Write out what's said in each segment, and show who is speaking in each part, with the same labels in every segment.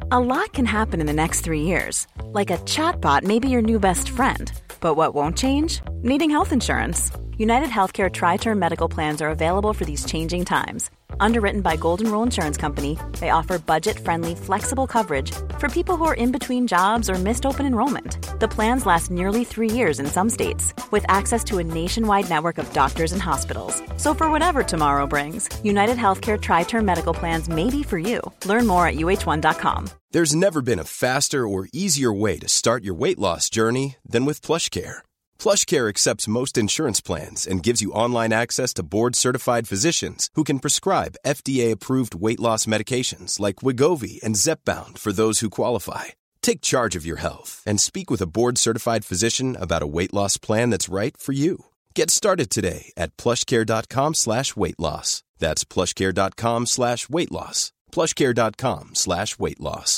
Speaker 1: A lot can happen in the next 3 years. Like a chatbot may be your new best friend. But what won't change? Needing health insurance. United Healthcare Tri-Term Medical Plans are available for these changing times. Underwritten by Golden Rule Insurance Company, they offer budget-friendly, flexible coverage for people who are in between jobs or missed open enrollment. The plans last nearly 3 years in some states, with access to a nationwide network of doctors and hospitals. So for whatever tomorrow brings, United Healthcare Tri-Term Medical Plans may be for you. Learn more at uh1.com.
Speaker 2: There's never been a faster or easier way to start your weight loss journey than with PlushCare. PlushCare accepts most insurance plans and gives you online access to board-certified physicians who can prescribe FDA-approved weight loss medications like Wegovy and Zepbound for those who qualify. Take charge of your health and speak with a board-certified physician about a weight loss plan that's right for you. Get started today at plushcare.com/weightloss. That's plushcare.com/weightloss. plushcare.com/weightloss.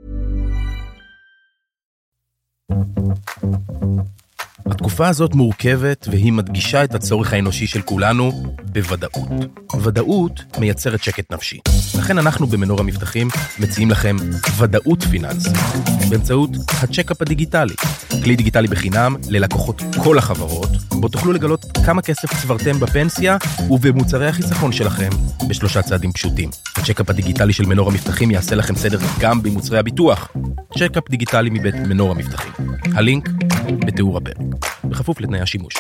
Speaker 3: התקופה הזאת מורכבת והיא מדגישה את הצורך האנושי של כולנו בוודאות. ודאות מייצרת שקט נפשי. לכן אנחנו במנור המבטחים מציעים לכם ודאות פיננסית באמצעות הצ'קאפ הדיגיטלי. כלי דיגיטלי בחינם ללקוחות כל החברות, בו תוכלו לגלות כמה כסף צברתם בפנסיה ובמוצרי החיסכון שלכם ב3 צעדים פשוטים. הצ'קאפ הדיגיטלי של מנור המבטחים יעשה לכם סדר גם במוצרי הביטוח. צ'קאפ דיגיטלי מבית מנור המבטחים. הלינק בתיאור הפרק. בכפוף לתנאי השימוש.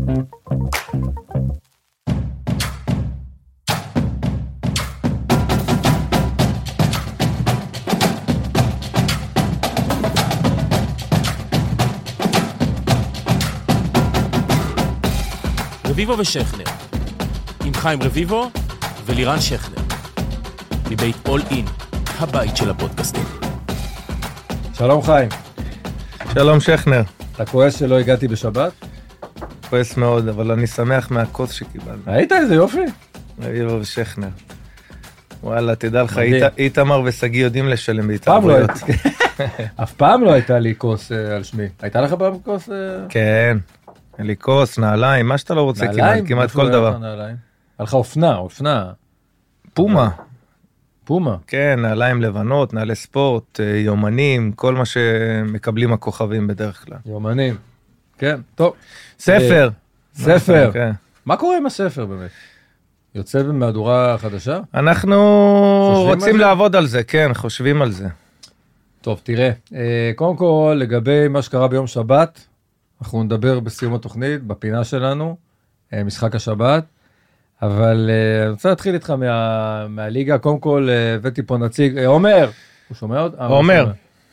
Speaker 4: רביבו ושכנר, עם חיים רביבו ולירן שכנר, מבית אול אין, הבית של הפודקאסטים.
Speaker 5: שלום חיים.
Speaker 6: שלום שכנר.
Speaker 5: אתה כועס שלא הגעתי בשבת?
Speaker 6: כועס מאוד, אבל אני שמח מהכוס שקיבלנו.
Speaker 5: היית איזה יופי.
Speaker 6: רביבו ושכנר. וואלה, תדע לך, איתמר וסגי יודעים לשלם בהתערבויות.
Speaker 5: אף פעם לא הייתה לי כוס על שמי. הייתה לך פעם כוס?
Speaker 6: כן. אין לי כוס, נעליים, מה שאתה לא רוצה, כמעט כל דבר.
Speaker 5: היה לך אופנה.
Speaker 6: פומה. כן, נעליים לבנות, נעלי ספורט, יומנים, כל מה שמקבלים הכוכבים בדרך כלל.
Speaker 5: יומנים. כן, טוב.
Speaker 6: ספר.
Speaker 5: מה קורה עם הספר באמת? יוצא במהדורה חדשה?
Speaker 6: אנחנו רוצים לעבוד על זה, כן, חושבים על זה.
Speaker 5: טוב, תראה. קודם כל, לגבי מה שקרה ביום שבת, אנחנו נדבר בסיום התוכנית, בפינה שלנו, משחק השבת, אבל אני רוצה להתחיל איתך מהליגה. קודם כל, הבאתי פה נציג, עומר, הוא שומע עוד?
Speaker 6: עומר.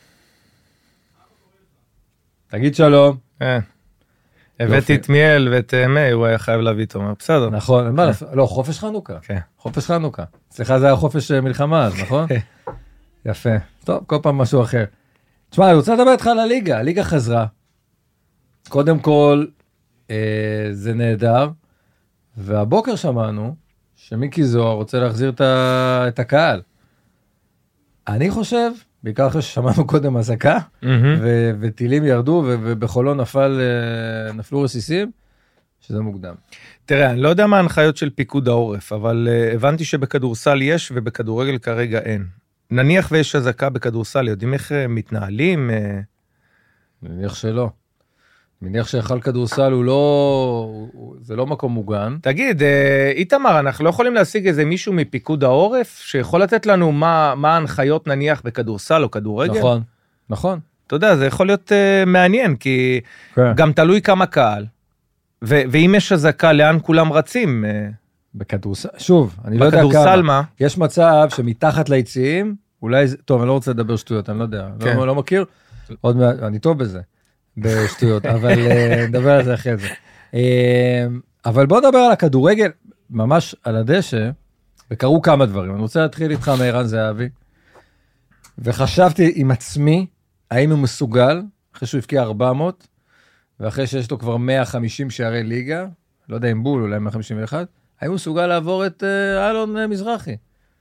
Speaker 5: תגיד שלום.
Speaker 6: הבאתי את מיאל ואת מי, הוא היה חייב להביא את עומר, בסדר.
Speaker 5: נכון, לא, חופש חנוכה. חופש חנוכה. אצלך זה היה חופש מלחמה, אז נכון? יפה. טוב, כל פעם משהו אחר. תשמע, אני רוצה לדבר איתך על הליגה, הליגה חזרה. קודם כל, זה נהדר, והבוקר שמענו שמיקי זוהר רוצה להחזיר את הקהל. אני חושב, בעיקר אחרי ששמענו קודם הזקה, וטילים ירדו, ובחולון נפלו רסיסים, שזה מוקדם.
Speaker 6: תראה, אני לא יודע מה ההנחיות של פיקוד העורף, אבל הבנתי שבכדורסל יש, ובכדורגל כרגע אין. נניח ויש הזקה בכדורסל, יודעים איך מתנהלים?
Speaker 5: נניח שלא. מניח שהחל כדורסל הוא לא, זה לא מקום מוגן.
Speaker 6: תגיד, איתמר, אנחנו לא יכולים להשיג איזה מישהו מפיקוד העורף, שיכול לתת לנו מה ההנחיות נניח בכדורסל או כדורגל?
Speaker 5: נכון.
Speaker 6: אתה יודע, זה יכול להיות מעניין, כי גם תלוי כמה קהל, ואם יש הזקה, לאן כולם רצים?
Speaker 5: בכדורסל, שוב, אני לא יודע כמה. בכדורסל מה? יש מצב שמתחת ליציאים, אולי, טוב, אני לא רוצה לדבר שטויות, אני לא יודע, לא מכיר, עוד מעט, אני טוב בזה. בשטויות, אבל נדבר על זה אחרי זה. אבל בוא נדבר על הכדורגל, ממש על הדשא, וקראו כמה דברים. אני רוצה להתחיל איתך מערן זהבי, וחשבתי עם עצמי, האם הוא מסוגל, אחרי שהוא הפקיע 400, ואחרי שיש לו כבר 150 שערי ליגה, לא יודע אם בול, אולי 151, האם הוא מסוגל לעבור את אלון מזרחי?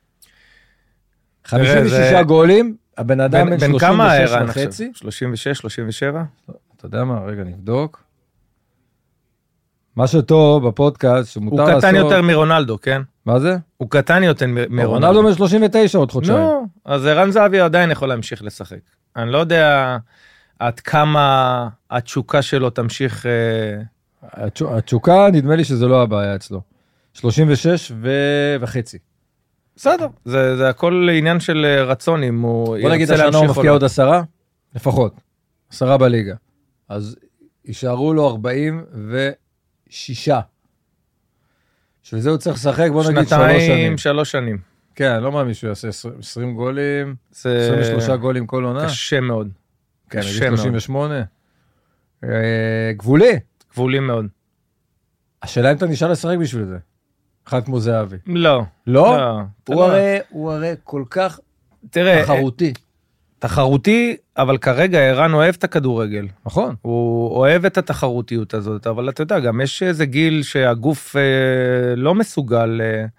Speaker 5: 56 גולים, הבן אדם בן 36 וחצי.
Speaker 6: 36, 37?
Speaker 5: אתה יודע מה? רגע, נבדוק. מה שטוב בפודקאסט, שמותר לעשות...
Speaker 6: הוא קטן יותר מרונלדו, כן?
Speaker 5: מה זה?
Speaker 6: הוא קטן יותר מרונלדו.
Speaker 5: רונלדו בן 39 עוד חודשיים.
Speaker 6: לא, אז ערן זהבי עדיין יכול להמשיך לשחק. אני לא יודע עד כמה התשוקה שלו תמשיך...
Speaker 5: התשוקה, נדמה לי שזה לא הבעיה אצלו. 36 וחצי.
Speaker 6: בסדר, זה הכל עניין של רצון, אם הוא
Speaker 5: בוא נגיד השנה הוא מפקיע עוד 10, לפחות, 10 בליגה. אז יישארו לו 46. בשביל זה הוא צריך לשחק, בוא נגיד 3 שנים.
Speaker 6: 3 שנים.
Speaker 5: כן, לא מאמין שהוא יעשה 20 גולים, 23 גולים כל עונה.
Speaker 6: קשה מאוד.
Speaker 5: כן, 38. גבולי.
Speaker 6: גבולי מאוד.
Speaker 5: השאלה אם אתה נשאר לשחק בשביל זה. אחד כמו זהבי.
Speaker 6: לא.
Speaker 5: לא? הוא הרי כל כך תחרותי.
Speaker 6: תחרותי, אבל כרגע ערן אוהב את הכדורגל.
Speaker 5: נכון.
Speaker 6: הוא אוהב את התחרותיות הזאת, אבל אתה יודע, גם יש איזה גיל שהגוף לא מסוגל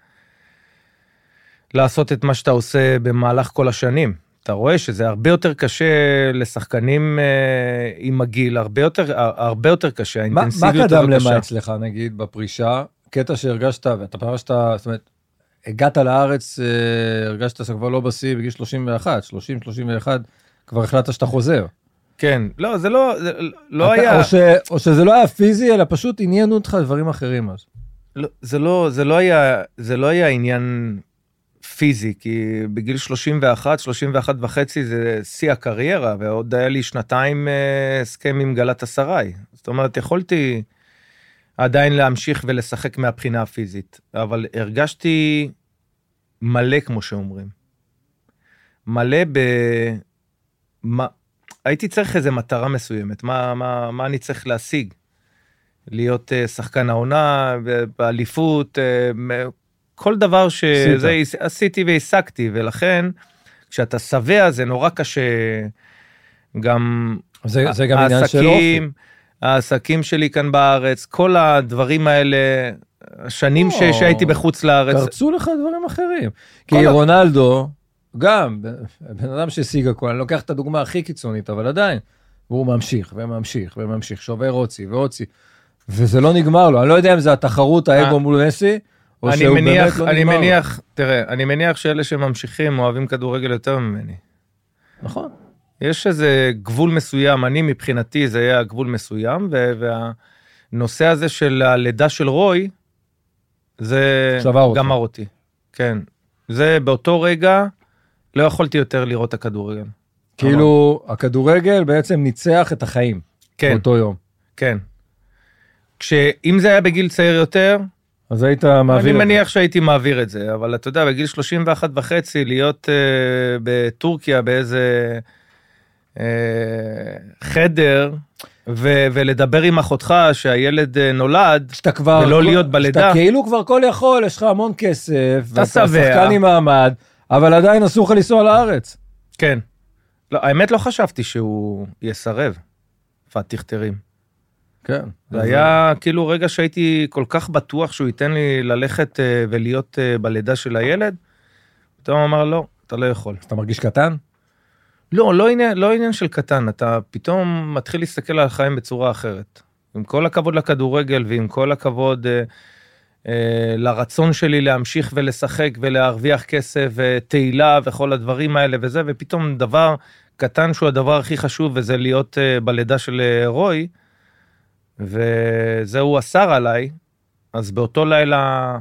Speaker 6: לעשות את מה שאתה עושה במהלך כל השנים. אתה רואה שזה הרבה יותר קשה לשחקנים עם הגיל, הרבה יותר קשה, האינטנסיביות הזאת קשה.
Speaker 5: מה קדם למה אצלך, נגיד, בפרישה, קטע שהרגשת, ואתה פעם שאתה, זאת אומרת, הגעת לארץ, הרגשת שכבר לא בסי, בגיל 31, 30, 31, כבר החלטת שאתה חוזר.
Speaker 6: כן, לא, זה לא היה...
Speaker 5: או שזה לא היה פיזי, אלא פשוט עניינו אותך דברים אחרים אז.
Speaker 6: לא, זה לא היה עניין פיזי, כי בגיל 31, 31 וחצי זה שיא הקריירה, ועוד היה לי 2 הסכם עם גלת הסריי. זאת אומרת, יכולתי עדיין להמשיך ולשחק מהבחינה הפיזית, אבל הרגשתי מלא, כמו שאומרים. מלא הייתי צריך איזו מטרה מסוימת, מה אני צריך להשיג? להיות שחקן העונה, באליפות, כל דבר שזה עשיתי והשגתי, ולכן, כשאתה שבע, זה נורא קשה, גם
Speaker 5: זה גם עניין של אופי.
Speaker 6: העסקים שלי כאן בארץ, כל הדברים האלה, השנים שהייתי בחוץ לארץ.
Speaker 5: קרצו לך דברים אחרים. כי רונלדו, גם, בן אדם שהשיג הכל, אני לוקח את הדוגמה הכי קיצונית, אבל עדיין, הוא ממשיך וממשיך וממשיך, שובר הוציא והוציא, וזה לא נגמר לו. אני לא יודע אם זה התחרות האגו מול מסי, או שהוא באמת לא נגמר לו.
Speaker 6: תראה, אני מניח שאלה שממשיכים אוהבים כדורגל יותר ממני.
Speaker 5: נכון.
Speaker 6: יש איזה גבול מסוים, אני מבחינתי זה היה גבול מסוים, והנושא הזה של הלידה של רוי, זה גמר אותי. כן. זה באותו רגע, לא יכולתי יותר לראות את הכדורגל.
Speaker 5: כאילו, הכדורגל בעצם ניצח את החיים.
Speaker 6: כן.
Speaker 5: באותו יום.
Speaker 6: כן. אם זה היה בגיל צעיר יותר,
Speaker 5: אז היית מעביר את זה.
Speaker 6: אני מניח שהייתי מעביר את זה, אבל אתה יודע, בגיל 31 וחצי, להיות בטורקיה באיזה חדר, ולדבר עם אחותך שהילד נולד, ולא להיות בלידה.
Speaker 5: שאתה כאילו כבר כל יכול, יש לך המון כסף, ואתה שחקן עם מעמד, אבל עדיין אסור לך לנסוע לארץ.
Speaker 6: כן. לא, האמת לא חשבתי שהוא יסרב, פתיח תרים.
Speaker 5: כן.
Speaker 6: זה היה כאילו רגע שהייתי כל כך בטוח שהוא ייתן לי ללכת ולהיות בלידה של הילד, פתאום אמר לא, אתה לא יכול.
Speaker 5: אתה מרגיש קטן?
Speaker 6: לא עניין של קטן, אתה פתאום מתחיל להסתכל על החיים בצורה אחרת. עם כל הכבוד לכדורגל, ועם כל הכבוד לרצון שלי להמשיך ולשחק, ולהרוויח כסף, ותהילה, וכל הדברים האלה וזה, ופתאום דבר קטן שהוא הדבר הכי חשוב, וזה להיות בלידה של רוי, וזה הוא אסר עליי, אז באותו לילה,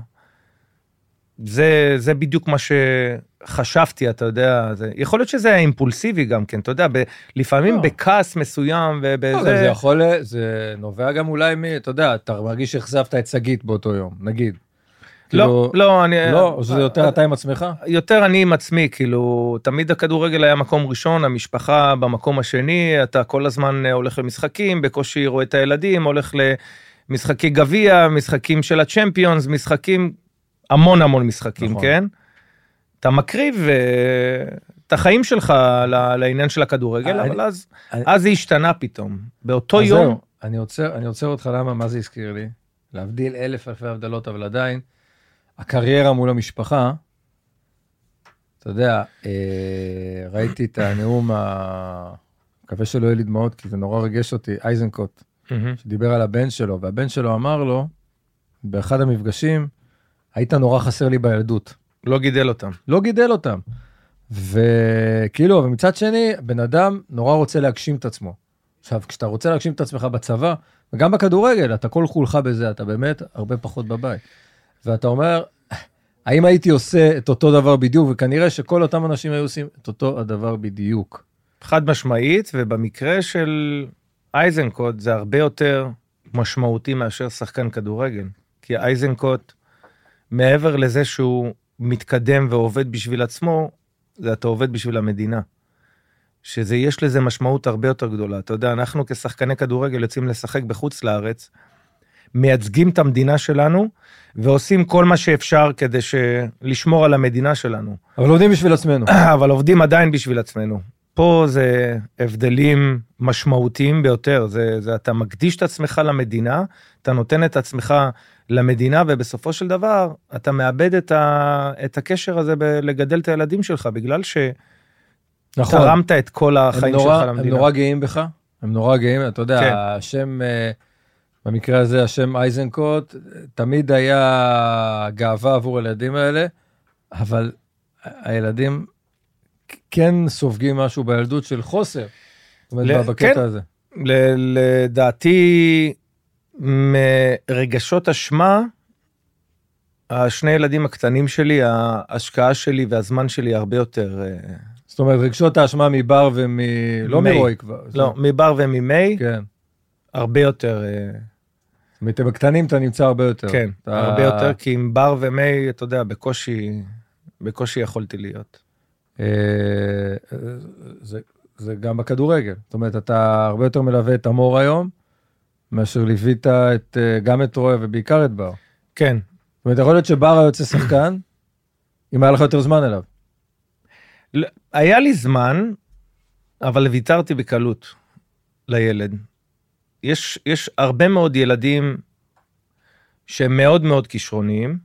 Speaker 6: זה בדיוק מה שחשבתי, אתה יודע, יכול להיות שזה היה אימפולסיבי גם כן, אתה יודע, לפעמים בכעס מסוים,
Speaker 5: ובזה... זה נובע גם אולי אתה יודע, אתה מרגיש שהחזבת את סגית באותו יום, נגיד.
Speaker 6: לא, אני...
Speaker 5: לא, או שזה יותר אתה עם עצמך?
Speaker 6: יותר אני עם עצמי, כאילו, תמיד הכדורגל היה מקום ראשון, המשפחה במקום השני, אתה כל הזמן הולך למשחקים, בקושי רואה את הילדים, הולך למשחקי גביע, משחקים של הצ'מפיונס, משחקים, המון משחקים, נכון. כן? אתה מקריב את החיים שלך לעניין של הכדורגל, אבל אז זה השתנה פתאום. באותו יום...
Speaker 5: אני עוצר אותך למה, מה זה הזכיר לי? להבדיל 1000 אלפי הבדלות, אבל עדיין, הקריירה מול המשפחה, אתה יודע, ראיתי את הנאום, מקווה שלא יהיה לי דמעות, כי זה נורא רגש אותי, אייזנקוט. שדיבר על הבן שלו, והבן שלו אמר לו, באחד המפגשים, היית נורא חסר לי בילדות.
Speaker 6: לא גידל אותם.
Speaker 5: לא גידל אותם. וכאילו, ומצד שני, בן אדם נורא רוצה להגשים את עצמו. עכשיו, כשאתה רוצה להגשים את עצמך בצבא, וגם בכדורגל, אתה כל חולך בזה, אתה באמת הרבה פחות בבית. ואתה אומר, האם הייתי עושה את אותו דבר בדיוק, וכנראה שכל אותם אנשים היו עושים את אותו הדבר בדיוק.
Speaker 6: חד משמעית, ובמקרה של אייזנקוט, זה הרבה יותר משמעותי מאשר שחקן כדורגל. כי אייזנקוט, מעבר לזה שהוא מתקדם ועובד בשביל עצמו, זה אתה עובד בשביל המדינה. שזה יש לזה משמעות הרבה יותר גדולה. אתה יודע, אנחנו כשחקני כדורגל יוצאים לשחק בחוץ לארץ, מייצגים את המדינה שלנו, ועושים כל מה שאפשר כדי לשמור על המדינה שלנו.
Speaker 5: אבל עובדים בשביל עצמנו.
Speaker 6: אבל עובדים עדיין בשביל עצמנו. פה זה הבדלים משמעותיים ביותר. זה אתה מקדיש את עצמך למדינה, אתה נותן את עצמך למדינה, ובסופו של דבר אתה מאבד את הקשר הזה לגדל את הילדים שלך, בגלל שתרמת את כל החיים שלך למדינה.
Speaker 5: הם נורא גאים בך, הם נורא גאים, אתה יודע, כן. השם, במקרה הזה, השם אייזנקוט, תמיד היה גאווה עבור הילדים האלה, אבל הילדים כן סופגים משהו בילדות של חוסר, זאת אומרת, בקטע הזה.
Speaker 6: לדעתי, מרגשות אשמה, השני ילדים הקטנים שלי, ההשקעה שלי והזמן שלי הרבה יותר...
Speaker 5: זאת אומרת, רגשות האשמה מבר לא מרוי כבר.
Speaker 6: לא, מבר וממי,
Speaker 5: כן.
Speaker 6: הרבה יותר...
Speaker 5: זאת אומרת, בקטנים אתה נמצא הרבה יותר.
Speaker 6: כן, הרבה יותר, כי עם בר ומי, אתה יודע, בקושי יכולתי להיות.
Speaker 5: זה גם בכדורגל. זאת אומרת, אתה הרבה יותר מלווה את אמור היום, מאשר ליווית גם את רואה ובעיקר את בר.
Speaker 6: כן.
Speaker 5: זאת אומרת, יכול להיות שבר היוצא שחקן, אם היה לך יותר זמן אליו.
Speaker 6: היה לי זמן, אבל ויתרתי בקלות לילד. יש הרבה מאוד ילדים שהם מאוד מאוד כישרוניים,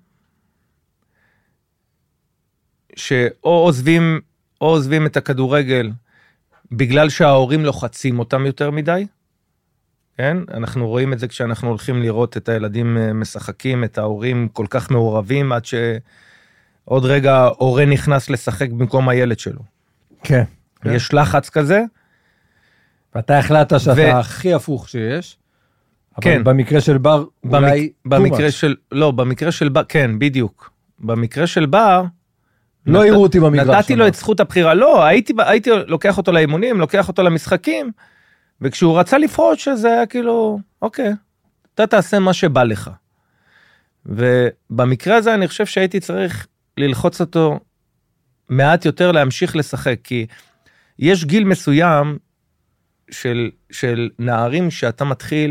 Speaker 6: שאו עוזבים את הכדורגל, בגלל שההורים לוחצים אותם יותר מדי, כן? אנחנו רואים את זה כשאנחנו הולכים לראות את הילדים משחקים, את ההורים כל כך מעורבים, עד שעוד רגע הורה נכנס לשחק במקום הילד שלו.
Speaker 5: כן.
Speaker 6: יש לחץ כזה.
Speaker 5: ואתה החלטת שאתה הכי הפוך שיש.
Speaker 6: כן.
Speaker 5: אבל במקרה של בר, אולי
Speaker 6: במקרה של בר, כן, בדיוק. במקרה של בר,
Speaker 5: לא יראו אותי במגרש.
Speaker 6: נתתי לו את זכות הבחירה. לא, הייתי לוקח אותו לאימונים, לוקח אותו למשחקים, וכשהוא רצה לפרוש, שזה היה כאילו, אוקיי, אתה תעשה מה שבא לך. ובמקרה הזה אני חושב שהייתי צריך ללחוץ אותו מעט יותר להמשיך לשחק, כי יש גיל מסוים של נערים שאתה מתחיל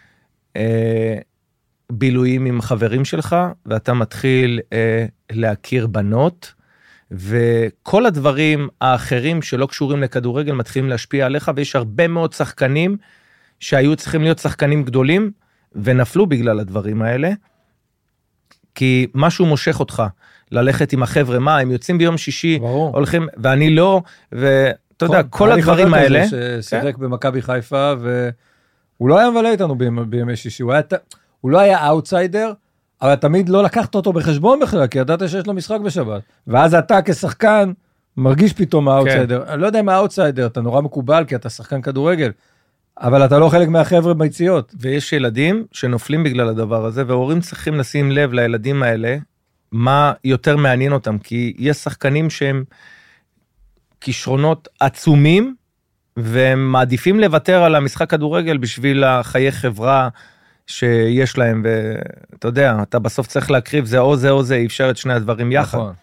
Speaker 6: בילויים עם חברים שלך, ואתה מתחיל להכיר בנות, וכל הדברים האחרים שלא קשורים לכדורגל מתחילים להשפיע עליך, ויש הרבה מאוד שחקנים שהיו צריכים להיות שחקנים גדולים, ונפלו בגלל הדברים האלה, כי משהו מושך אותך, ללכת עם החבר'ה, מה, הם יוצאים ביום שישי, הולכים, ואני לא, ואתה יודע, כל הדברים האלה.
Speaker 5: אני חבר כזה ששיחק במכבי חיפה, והוא לא היה מבלה איתנו בימי שישי, הוא לא היה אאוטסיידר, אבל תמיד לא לקחת אותו בחשבון בכלל, כי ידעת שיש לו משחק בשבת. ואז אתה כשחקן מרגיש פתאום האאוטסיידר. אני לא יודע אם האאוטסיידר, אתה נורא מקובל, כי אתה שחקן כדורגל, אבל אתה לא חלק מהחבר'ה ביציאות.
Speaker 6: ויש ילדים שנופלים בגלל הדבר הזה, וההורים צריכים לשים לב לילדים האלה, מה יותר מעניין אותם, כי יש שחקנים שהם כישרונות עצומים, והם מעדיפים לוותר על המשחק כדורגל בשביל החיי חברה שיש להם, ואתה יודע, אתה בסוף צריך להקריב, זה או זה או זה, אי אפשר את שני הדברים יחד.
Speaker 5: נכון.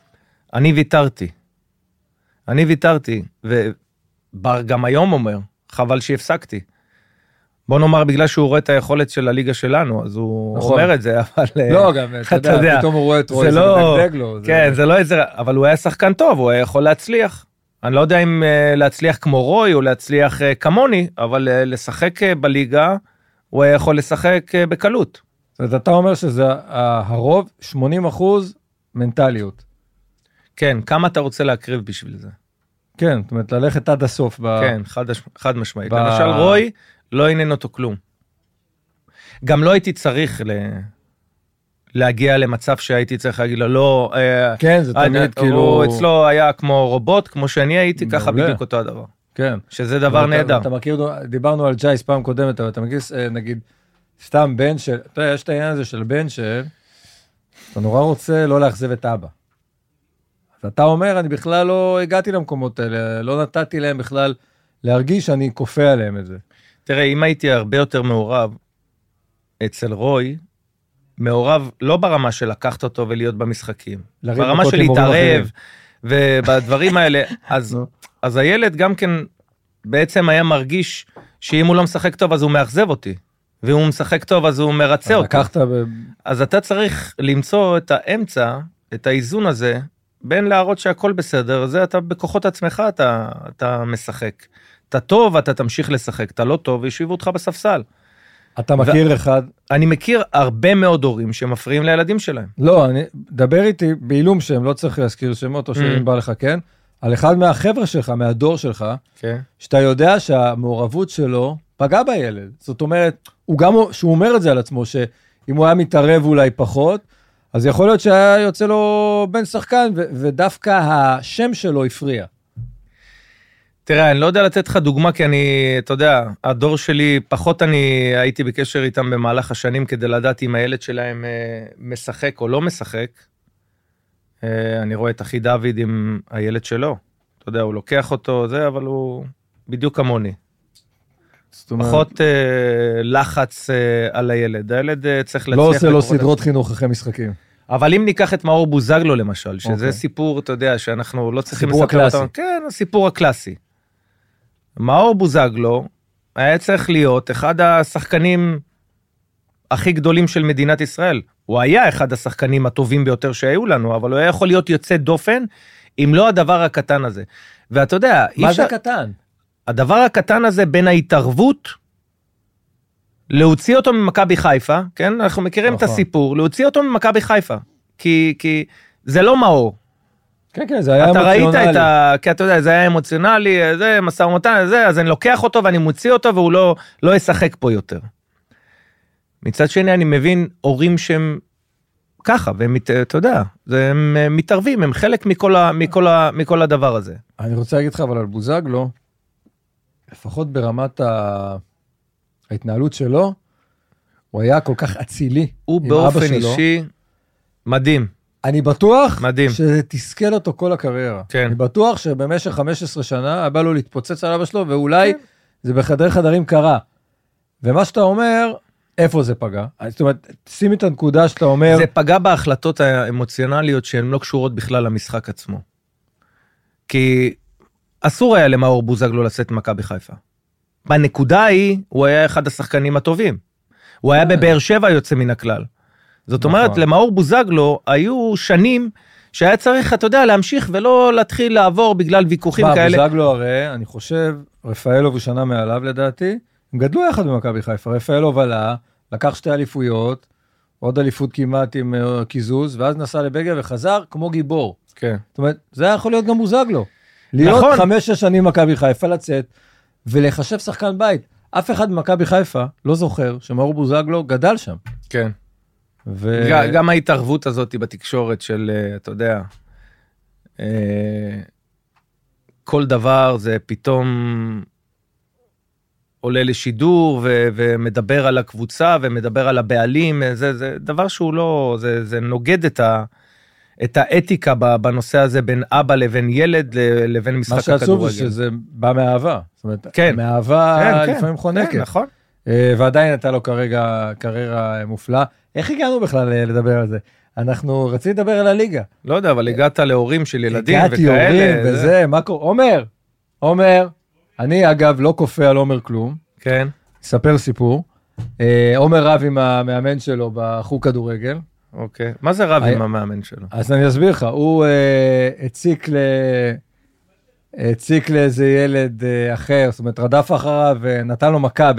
Speaker 6: אני ויתרתי, ובר גם היום אומר, חבל שהפסקתי. בוא נאמר, בגלל שהוא רואה את היכולת של הליגה שלנו, אז הוא
Speaker 5: נכון.
Speaker 6: אומר את זה, אבל...
Speaker 5: לא, גם, אתה יודע, פתאום הוא רואה את רוי, זה מדגדג לו.
Speaker 6: כן, זה לא איזה... אבל הוא היה שחקן טוב, הוא היה יכול להצליח. אני לא יודע אם להצליח כמו רוי, או להצליח כמוני, אבל לשחק בליגה, הוא היה יכול לשחק בקלות.
Speaker 5: זאת אומרת, אתה אומר שזה הרוב, 80% מנטליות.
Speaker 6: כן, כמה אתה רוצה להקריב בשביל זה?
Speaker 5: כן, זאת אומרת, ללכת עד הסוף.
Speaker 6: כן, חד משמעית. למשל, רוי, לא עניין אותו כלום. גם לא הייתי צריך להגיע למצב שהייתי צריך להגיד לו, לא,
Speaker 5: כן, זה תמיד כאילו...
Speaker 6: הוא אצלו היה כמו רובוט, כמו שאני הייתי, ככה בדיוק אותו הדבר.
Speaker 5: כן.
Speaker 6: שזה דבר נהדר.
Speaker 5: אתה מכיר, דיברנו על ג'ייס פעם קודמת, אבל אתה מכיר, נגיד, סתם בן של, אתה יודע, יש את העניין הזה של בן של, אתה נורא רוצה לא להחזב את אבא. אז אתה אומר, אני בכלל לא הגעתי למקומות האלה, לא נתתי להם בכלל להרגיש שאני כופה עליהם את זה.
Speaker 6: תראה, אם הייתי הרבה יותר מעורב אצל רוי, מעורב לא ברמה של לקחת אותו ולהיות במשחקים, ברמה של להתערב, ובדברים האלה, אז הילד גם כן בעצם היה מרגיש שאם הוא לא משחק טוב, אז הוא מאכזב אותי, ואם הוא משחק טוב, אז הוא מרצה אותי. אז אתה צריך למצוא את האמצע, את האיזון הזה, בין להראות שהכל בסדר, זה אתה בכוחות עצמך אתה משחק. אתה טוב, אתה תמשיך לשחק, אתה לא טוב, וישיבו אותך בספסל.
Speaker 5: אתה מכיר אחד?
Speaker 6: אני מכיר הרבה מאוד הורים שמפריעים לילדים שלהם.
Speaker 5: לא, דבר איתי בעילום שהם, לא צריך להזכיר שמות, או שאם בא לך, כן? על אחד מהחבר'ה שלך, מהדור שלך, שאתה יודע שהמעורבות שלו פגע בילד. זאת אומרת, שהוא אומר את זה על עצמו, שאם הוא היה מתערב אולי פחות, אז יכול להיות שהיה יוצא לו בן שחקן, ודווקא השם שלו הפריע.
Speaker 6: תראה, אני לא יודע לתת לך דוגמה, כי אתה יודע, הדור שלי, פחות אני הייתי בקשר איתם במהלך השנים, כדי לדעת אם הילד שלהם משחק או לא משחק. אני רואה את אחי דוד עם הילד שלו. אתה יודע, הוא לוקח אותו, אבל הוא בדיוק כמוני. פחות לחץ על הילד. הילד צריך להצליח...
Speaker 5: לא עושה לו סדרות חינוך אחרי משחקים.
Speaker 6: אבל אם ניקח את מאור בוזגלו למשל, שזה סיפור, אתה יודע, שאנחנו לא צריכים לספר אותם. כן, הסיפור הקלאסי. מאור בוזגלו היה צריך להיות אחד השחקנים הכי גדולים של מדינת ישראל. הוא היה אחד השחקנים הטובים ביותר שהיו לנו, אבל הוא היה יכול להיות יוצא דופן, אם לא הדבר הקטן הזה. ואתה יודע...
Speaker 5: מה זה קטן?
Speaker 6: הדבר הקטן הזה בין ההתערבות, להוציא אותו ממכבי חיפה, כן? אנחנו מכירים את הסיפור, להוציא אותו ממכבי חיפה, כי זה לא מאור.
Speaker 5: כן, כן, זה היה
Speaker 6: אמוציונלי. אתה ראית כי אתה יודע, זה היה אמוציונלי, זה מסע ומתן, אז אני לוקח אותו ואני מוציא אותו, והוא לא ישחק פה יותר. מצד שני, אני מבין הורים שהם ככה, ואתה יודע, הם מתערבים, הם חלק מכל הדבר הזה.
Speaker 5: אני רוצה להגיד לך, אבל על בוזגלו, לפחות ברמת ההתנהלות שלו, הוא היה כל כך אצילי.
Speaker 6: הוא באופן אישי מדהים.
Speaker 5: אני בטוח
Speaker 6: מדהים.
Speaker 5: שזה תסכל אותו כל הקריירה.
Speaker 6: כן.
Speaker 5: אני בטוח שבמשך 15 שנה, הבא לו להתפוצץ על אבא שלו, ואולי זה בחדרי חדרים קרה. ומה שאתה אומר, איפה זה פגע? זאת אומרת, שימי את הנקודה שאתה אומר...
Speaker 6: זה פגע בהחלטות האמוציונליות שהן לא קשורות בכלל למשחק עצמו. כי אסור היה למאור בוזגלו לצאת מכבי חיפה. בנקודה ההיא, הוא היה אחד השחקנים הטובים. הוא היה בבאר שבע יוצא מן הכלל. זאת אומרת, למאור בוזגלו היו שנים שהיה צריך, אתה יודע, להמשיך ולא להתחיל לעבור בגלל ויכוחים כאלה.
Speaker 5: בוזגלו הרי, אני חושב, רפאלוב הוא שנה מעליו לדעתי, הם גדלו יחד במכבי חיפה, רפאלוב עלה, לקח 2 אליפויות, עוד אליפות כמעט עם קיזוז, ואז נסע לבגיה וחזר כמו גיבור.
Speaker 6: כן.
Speaker 5: זאת אומרת, זה היה יכול להיות גם בוזגלו. להיות 5 שנים מכבי חיפה, לצאת, ולחשב שחקן בית. אף אחד במכבי חיפה לא זוכר שמאור בוזגלו גדל שם.
Speaker 6: כן. גם ההתערבות הזאת בתקשורת של, אתה יודע, כל דבר זה פתאום עולה לשידור ומדבר על הקבוצה ומדבר על הבעלים, זה דבר שהוא לא, זה נוגד את האתיקה בנושא הזה בין אבא לבין ילד לבין משחק הכדורגל.
Speaker 5: מה שעצוב זה שזה בא מאהבה. זאת אומרת, מאהבה לפעמים חונקת.
Speaker 6: כן, נכון.
Speaker 5: ועדיין הייתה לו כרגע קריירה מופלאה. איך הגענו בכלל לדבר על זה? אנחנו רציתי לדבר על הליגה.
Speaker 6: לא יודע, אבל הגעת להורים של ילדים וכאלה.
Speaker 5: הגעתי הורים וזה, מה קורה? עומר, אני אגב לא כופה על עומר כלום.
Speaker 6: כן.
Speaker 5: אספר סיפור. עומר רב עם המאמן שלו בחוג כדורגל.
Speaker 6: אוקיי. מה זה רב עם המאמן שלו?
Speaker 5: אז אני אסביר לך, הוא הציק לאיזה ילד אחר, זאת אומרת, רדף אחריו ונתן לו מכה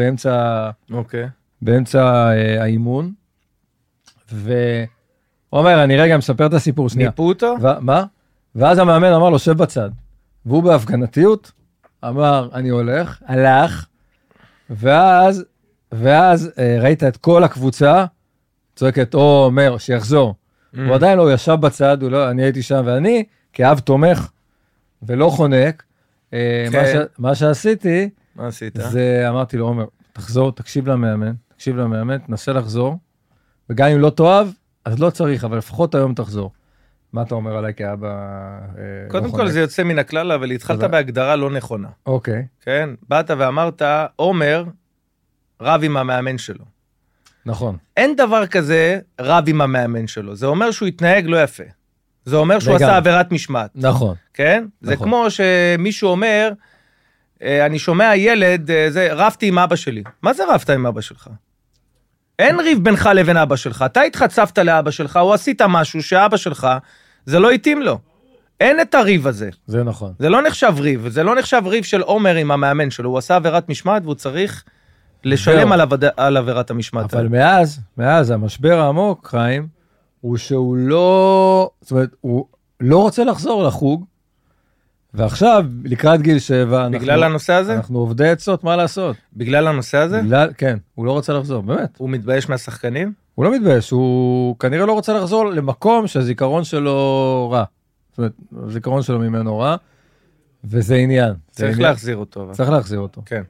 Speaker 5: באמצע האימון, והוא אומר, אני רגע מספר את הסיפור שנייה.
Speaker 6: ניפו אותו?
Speaker 5: מה? ואז המאמן אמר לו, שב בצד. והוא בהפגנתיות אמר, אני הולך, הלך, ואז ואז ראית את כל הקבוצה, צועקת, או אומר, שיחזור. הוא עדיין לא, הוא ישב בצד, אני הייתי שם, ואני, כאב תומך, ולא חונק, מה שעשיתי,
Speaker 6: מה עשית?
Speaker 5: זה אמרתי לו, עומר, תחזור, תקשיב למאמן, תנסה לחזור, וגם אם לא תאהב, אז לא צריך, אבל לפחות היום תחזור. מה אתה אומר עליי כאבא?
Speaker 6: קודם כל זה יוצא מן הכלל, אבל התחלת בהגדרה לא נכונה.
Speaker 5: אוקיי.
Speaker 6: כן? באת ואמרת, עומר רב עם המאמן שלו.
Speaker 5: נכון.
Speaker 6: אין דבר כזה רב עם המאמן שלו. זה אומר שהוא התנהג לא יפה. זה אומר שהוא עשה עבירת משמעת.
Speaker 5: נכון.
Speaker 6: כן? זה כמו שמישהו אומר, אני שומע ילד, רבתי עם אבא שלי. מה זה רבת עם אבא שלך? אין ריב בינך לבין אבא שלך. אתה התחצפת לאבא שלך, או עשית משהו שאבא שלך, זה לא התאים לו. אין את הריב הזה.
Speaker 5: זה נכון.
Speaker 6: זה לא נחשב ריב. זה לא נחשב ריב של עומר עם המאמן שלו. הוא עשה עבירת משמעת, והוא צריך לשלם על עבירת המשמעת.
Speaker 5: אבל מאז המשבר העמוק, חיים, הוא שהוא לא, זאת אומרת, הוא לא רוצה לחזור לחוג, ועכשיו, לקראת גיל 7,
Speaker 6: בגלל הנושא הזה?
Speaker 5: אנחנו עובדי עצות, מה לעשות?
Speaker 6: בגלל הנושא הזה?
Speaker 5: כן, הוא לא רוצה לחזור, באמת.
Speaker 6: הוא מתבייש מהשחקנים?
Speaker 5: הוא לא מתבייש, הוא כנראה לא רוצה לחזור למקום שהזיכרון שלו רע. זאת אומרת, הזיכרון שלו ממנו רע, וזה עניין.
Speaker 6: צריך להחזיר אותו.
Speaker 5: צריך להחזיר אותו.
Speaker 6: כן.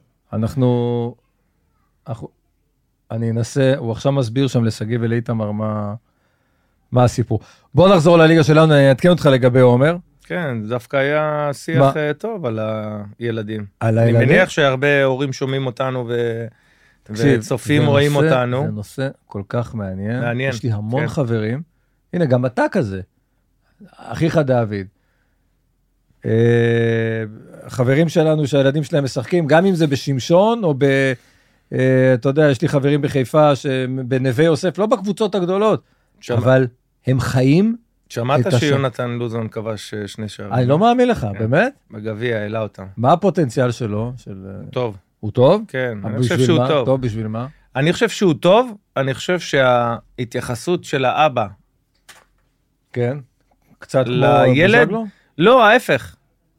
Speaker 5: אני אנסה, הוא עכשיו מסביר שם לסגי ולאיתמר מה הסיפור. בוא נחזור לליגה שלנו, אני אעדכן אותך לגבי עומר.
Speaker 6: כן, דווקא היה שיח טוב על הילדים. על הילדים? אני מניח שהרבה הורים שומעים אותנו וצופים רואים אותנו.
Speaker 5: זה נושא כל כך מעניין. יש לי המון חברים. הנה, גם אתה כזה. אחיך דוד. חברים שלנו שהילדים שלהם משחקים, גם אם זה בשמשון או אתה יודע, יש לי חברים בחיפה בנווה יוסף, לא בקבוצות הגדולות, אבל הם חיים.
Speaker 6: שמעת שיונתן לוזון כבש 2 שערים?
Speaker 5: אני לא מאמין לך, באמת?
Speaker 6: בגביע, העלה אותם.
Speaker 5: מה הפוטנציאל שלו?
Speaker 6: טוב.
Speaker 5: הוא טוב?
Speaker 6: כן, אני חושב שהוא טוב.
Speaker 5: טוב בשביל מה?
Speaker 6: אני חושב שהוא טוב, אני חושב שההתייחסות של האבא,
Speaker 5: כן, קצת
Speaker 6: לילד, לא, ההפך.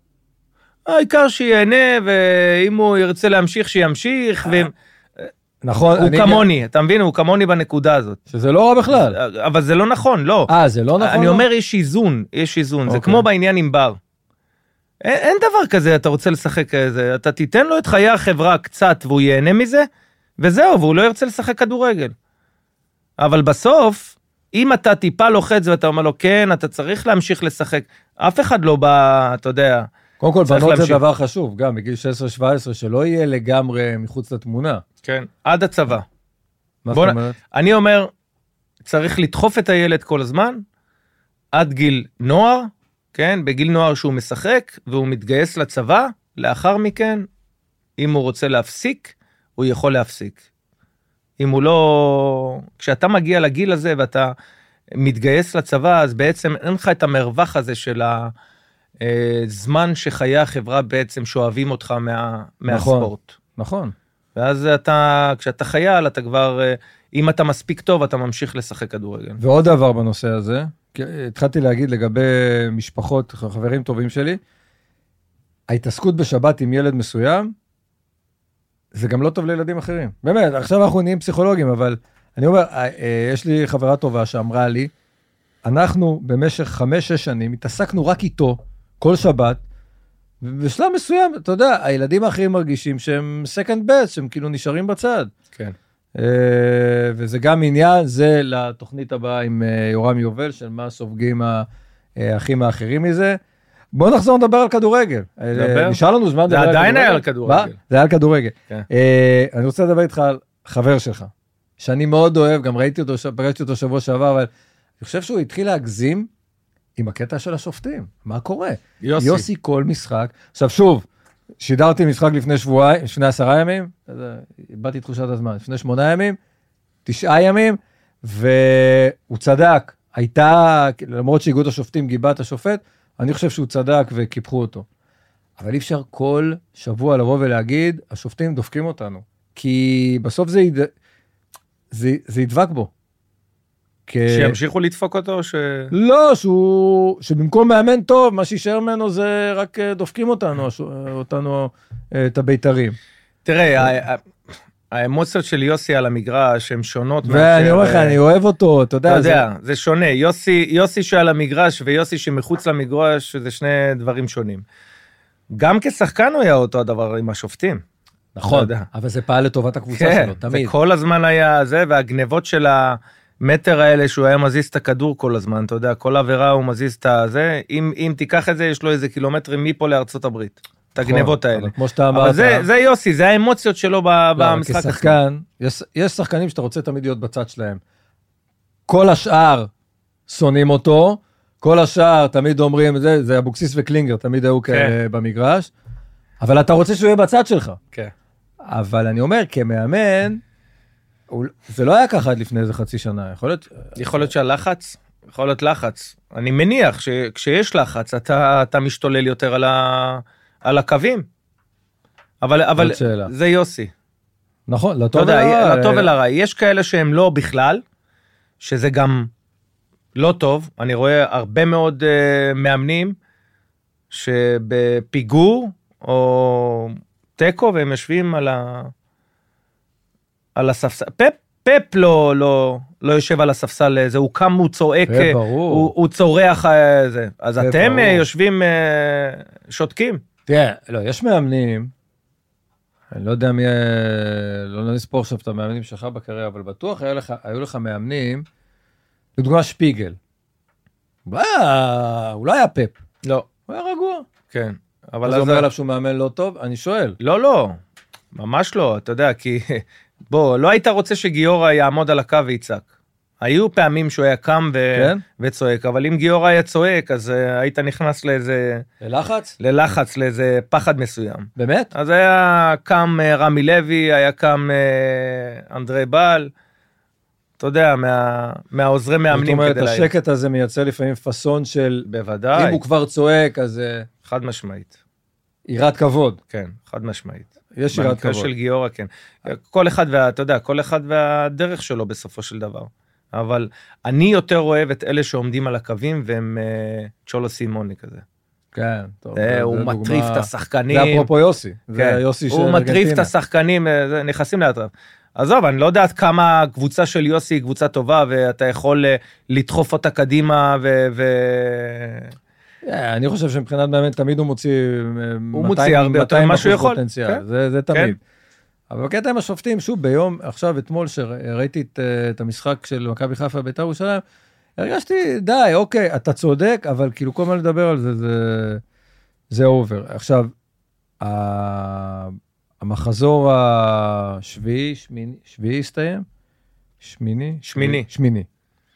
Speaker 6: העיקר שיהנה, ואם הוא ירצה להמשיך, שימשיך,
Speaker 5: נכון.
Speaker 6: הוא כמוני, אתה מבין? הוא כמוני בנקודה הזאת.
Speaker 5: שזה לא רע בכלל.
Speaker 6: אבל זה לא נכון, לא.
Speaker 5: זה לא נכון?
Speaker 6: אני אומר, יש איזון. זה כמו בעניין עם בר. אין דבר כזה, אתה רוצה לשחק כזה, אתה תיתן לו את חיי החברה קצת, והוא ייהנה מזה, וזהו, והוא לא ירצה לשחק כדורגל. אבל בסוף, אם אתה טיפה לוחץ, ואתה אומר לו, כן, אתה צריך להמשיך לשחק, אף אחד לא בא, אתה יודע,
Speaker 5: קודם כל, בנות זה דבר חשוב, גם בגיל 16-17, שלא יהיה לגמרי מחוץ לתמונה.
Speaker 6: כן, עד הצבא.
Speaker 5: מה זאת אומרת?
Speaker 6: אני אומר, צריך לדחוף את הילד כל הזמן, עד גיל נוער, כן, בגיל נוער שהוא משחק, והוא מתגייס לצבא, לאחר מכן, אם הוא רוצה להפסיק, הוא יכול להפסיק. אם הוא לא, כשאתה מגיע לגיל הזה, ואתה מתגייס לצבא, אז בעצם אין לך את המרווח הזה של הזמן שחיי החברה בעצם שואבים אותך מהספורט.
Speaker 5: נכון.
Speaker 6: ואז כשאתה חייל, אתה כבר, אם אתה מספיק טוב, אתה ממשיך לשחק כדורגל.
Speaker 5: ועוד דבר בנושא הזה, התחלתי להגיד לגבי משפחות, חברים טובים שלי, ההתעסקות בשבת עם ילד מסוים, זה גם לא טוב לילדים אחרים. באמת, עכשיו אנחנו נהיים פסיכולוגים, אבל אני אומר, יש לי חברה טובה שאמרה לי, אנחנו במשך 5-6 שנים התעסקנו רק איתו, כל שבת, ובשלב מסוים, אתה יודע, הילדים האחרים מרגישים שהם second best, שהם כאילו נשארים בצד.
Speaker 6: כן.
Speaker 5: וזה גם עניין, זה לתוכנית הבאה עם יורם יובל, של מה סופגים האחים האחרים מזה. בואו נחזור לדבר על כדורגל. נשאר לנו זמן לדבר על כדורגל.
Speaker 6: זה עדיין היה על כדורגל.
Speaker 5: זה היה על כדורגל. אני רוצה לדבר איתך על חבר שלך, שאני מאוד אוהב, גם פגשתי אותו שבוע שעבר, אבל אני חושב שהוא התחיל להגזים עם הקטע של השופטים. מה קורה? יוסי כל משחק. עכשיו שוב, שידרתי משחק לפני 10 ימים, איבדתי תחושת הזמן, לפני 8 ימים, 9 ימים, והוא צדק. הייתה, למרות שאיגוד השופטים גיבה את השופט, אני חושב שהוא צדק וקיפחו אותו. אבל אי אפשר כל שבוע לבוא ולהגיד, השופטים דופקים אותנו. כי בסוף זה ידבק בו.
Speaker 6: שימשיכו לדפוק אותו?
Speaker 5: לא, שבמקום מאמן טוב, מה שישאר ממנו זה רק דופקים אותנו, את הביתרים.
Speaker 6: תראה, האמוציות של יוסי על המגרש הן שונות.
Speaker 5: ואני אומר לך, אני אוהב אותו, אתה יודע.
Speaker 6: זה שונה. יוסי שעל המגרש ויוסי שמחוץ למגרש, זה שני דברים שונים. גם כשחקן הוא היה אותו הדבר עם השופטים.
Speaker 5: נכון, אבל זה פעל לטובת הקבוצה שלו, תמיד.
Speaker 6: וכל הזמן היה זה, והגנבות של המטר האלה, שהוא היה מזיז את הכדור כל הזמן, אתה יודע, כל עבירה הוא מזיז את זה, אם תיקח את זה, יש לו איזה קילומטרים מפה לארצות הברית. את הגנבות האלה.
Speaker 5: כמו שאתה אמרת.
Speaker 6: אבל זה יוסי, זה האמוציות שלו במשחק.
Speaker 5: כשחקן, יש שחקנים שאתה רוצה תמיד להיות בצד שלהם. כל השאר שונאים אותו, כל השאר תמיד אומרים, זה אבוקסיס וקלינגר, תמיד היו במגרש, אבל אתה רוצה שהוא יהיה בצד שלך.
Speaker 6: כן.
Speaker 5: אבל אני אומר, כמאמן, זה לא היה ככה עד לפני איזה חצי שנה.
Speaker 6: יכול להיות שהלחץ, יכול להיות לחץ. אני מניח שכשיש לחץ, אתה משתולל יותר על הקווים. אבל זה יוסי.
Speaker 5: נכון, לטוב ולרע.
Speaker 6: לטוב ולרע. יש כאלה שהם לא בכלל, שזה גם לא טוב. אני רואה הרבה מאוד מאמנים, שבפיגור, או טקו, והם יושבים על הספסל. פפ לא יושב על הספסל, הוא קם, הוא צועק, הוא צורח, אז אתם יושבים שותקים.
Speaker 5: תראה, לא, יש מאמנים, אני לא יודע מי, לא נספור עכשיו את המאמנים שלך בקריירה, אבל בטוח היו לך מאמנים, לדוגמה שפיגל. הוא לא היה פפ.
Speaker 6: לא.
Speaker 5: הוא היה רגוע.
Speaker 6: כן.
Speaker 5: אבל זה אומר עליו שהוא מאמן לא טוב? אני שואל.
Speaker 6: לא. ממש לא, אתה יודע, כי בוא, לא היית רוצה שגיורא יעמוד על הקו ויצעק. היו פעמים שהוא היה קם וצועק, אבל אם גיורא היה צועק, אז היית נכנס לאיזה...
Speaker 5: ללחץ?
Speaker 6: ללחץ, לאיזה פחד מסוים.
Speaker 5: באמת?
Speaker 6: אז היה קם רמי לוי, היה קם אנדרי בל, אתה יודע, מהעוזרי מאמנים.
Speaker 5: זאת אומרת, השקט הזה מייצר לפעמים פסון של...
Speaker 6: בוודאי.
Speaker 5: אם הוא כבר צועק, אז...
Speaker 6: חד משמעית.
Speaker 5: יראת כבוד.
Speaker 6: כן, חד משמעית.
Speaker 5: יש יראת כבוד.
Speaker 6: במקרה של גיורא, כן. כל אחד, אתה יודע, כל אחד והדרך שלו בסופו של דבר. אבל אני יותר אוהב את אלה שעומדים על הקווים, והם צ'ולו סימוני כזה.
Speaker 5: כן, טוב.
Speaker 6: הוא מטריף את השחקנים.
Speaker 5: זה אפרופו יוסי.
Speaker 6: כן, הוא מטריף את השחקנים, נכנסים לאטרף. עזוב, אני לא יודעת כמה קבוצה של יוסי היא קבוצה טובה, ואתה יכול לדחוף אותה קדימה,
Speaker 5: אני חושב שמבחינת מאמן תמיד הוא
Speaker 6: מוציא הרבה יותר ממה שהוא יכול.
Speaker 5: זה תמיד. אבל בקטע עם השופטים, שוב, ביום, עכשיו, אתמול, שראיתי את המשחק של מכבי חיפה בית"ר ירושלים, הרגשתי, די, אוקיי, אתה צודק, אבל כאילו כל מה לדבר על זה, זה אובר. עכשיו, המחזור השביעי הסתיים? שמיני.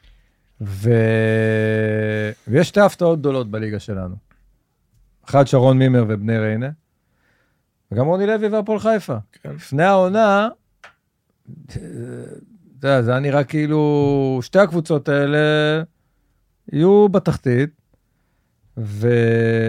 Speaker 5: ויש שתי הפתעות גדולות בליגה שלנו. אחד שרון מימר ובני ריינה, וגם רוני לוי והפועל חיפה. כן. לפני העונה, זה היה נראה כאילו, שתי הקבוצות האלה יהיו בתחתית, ואני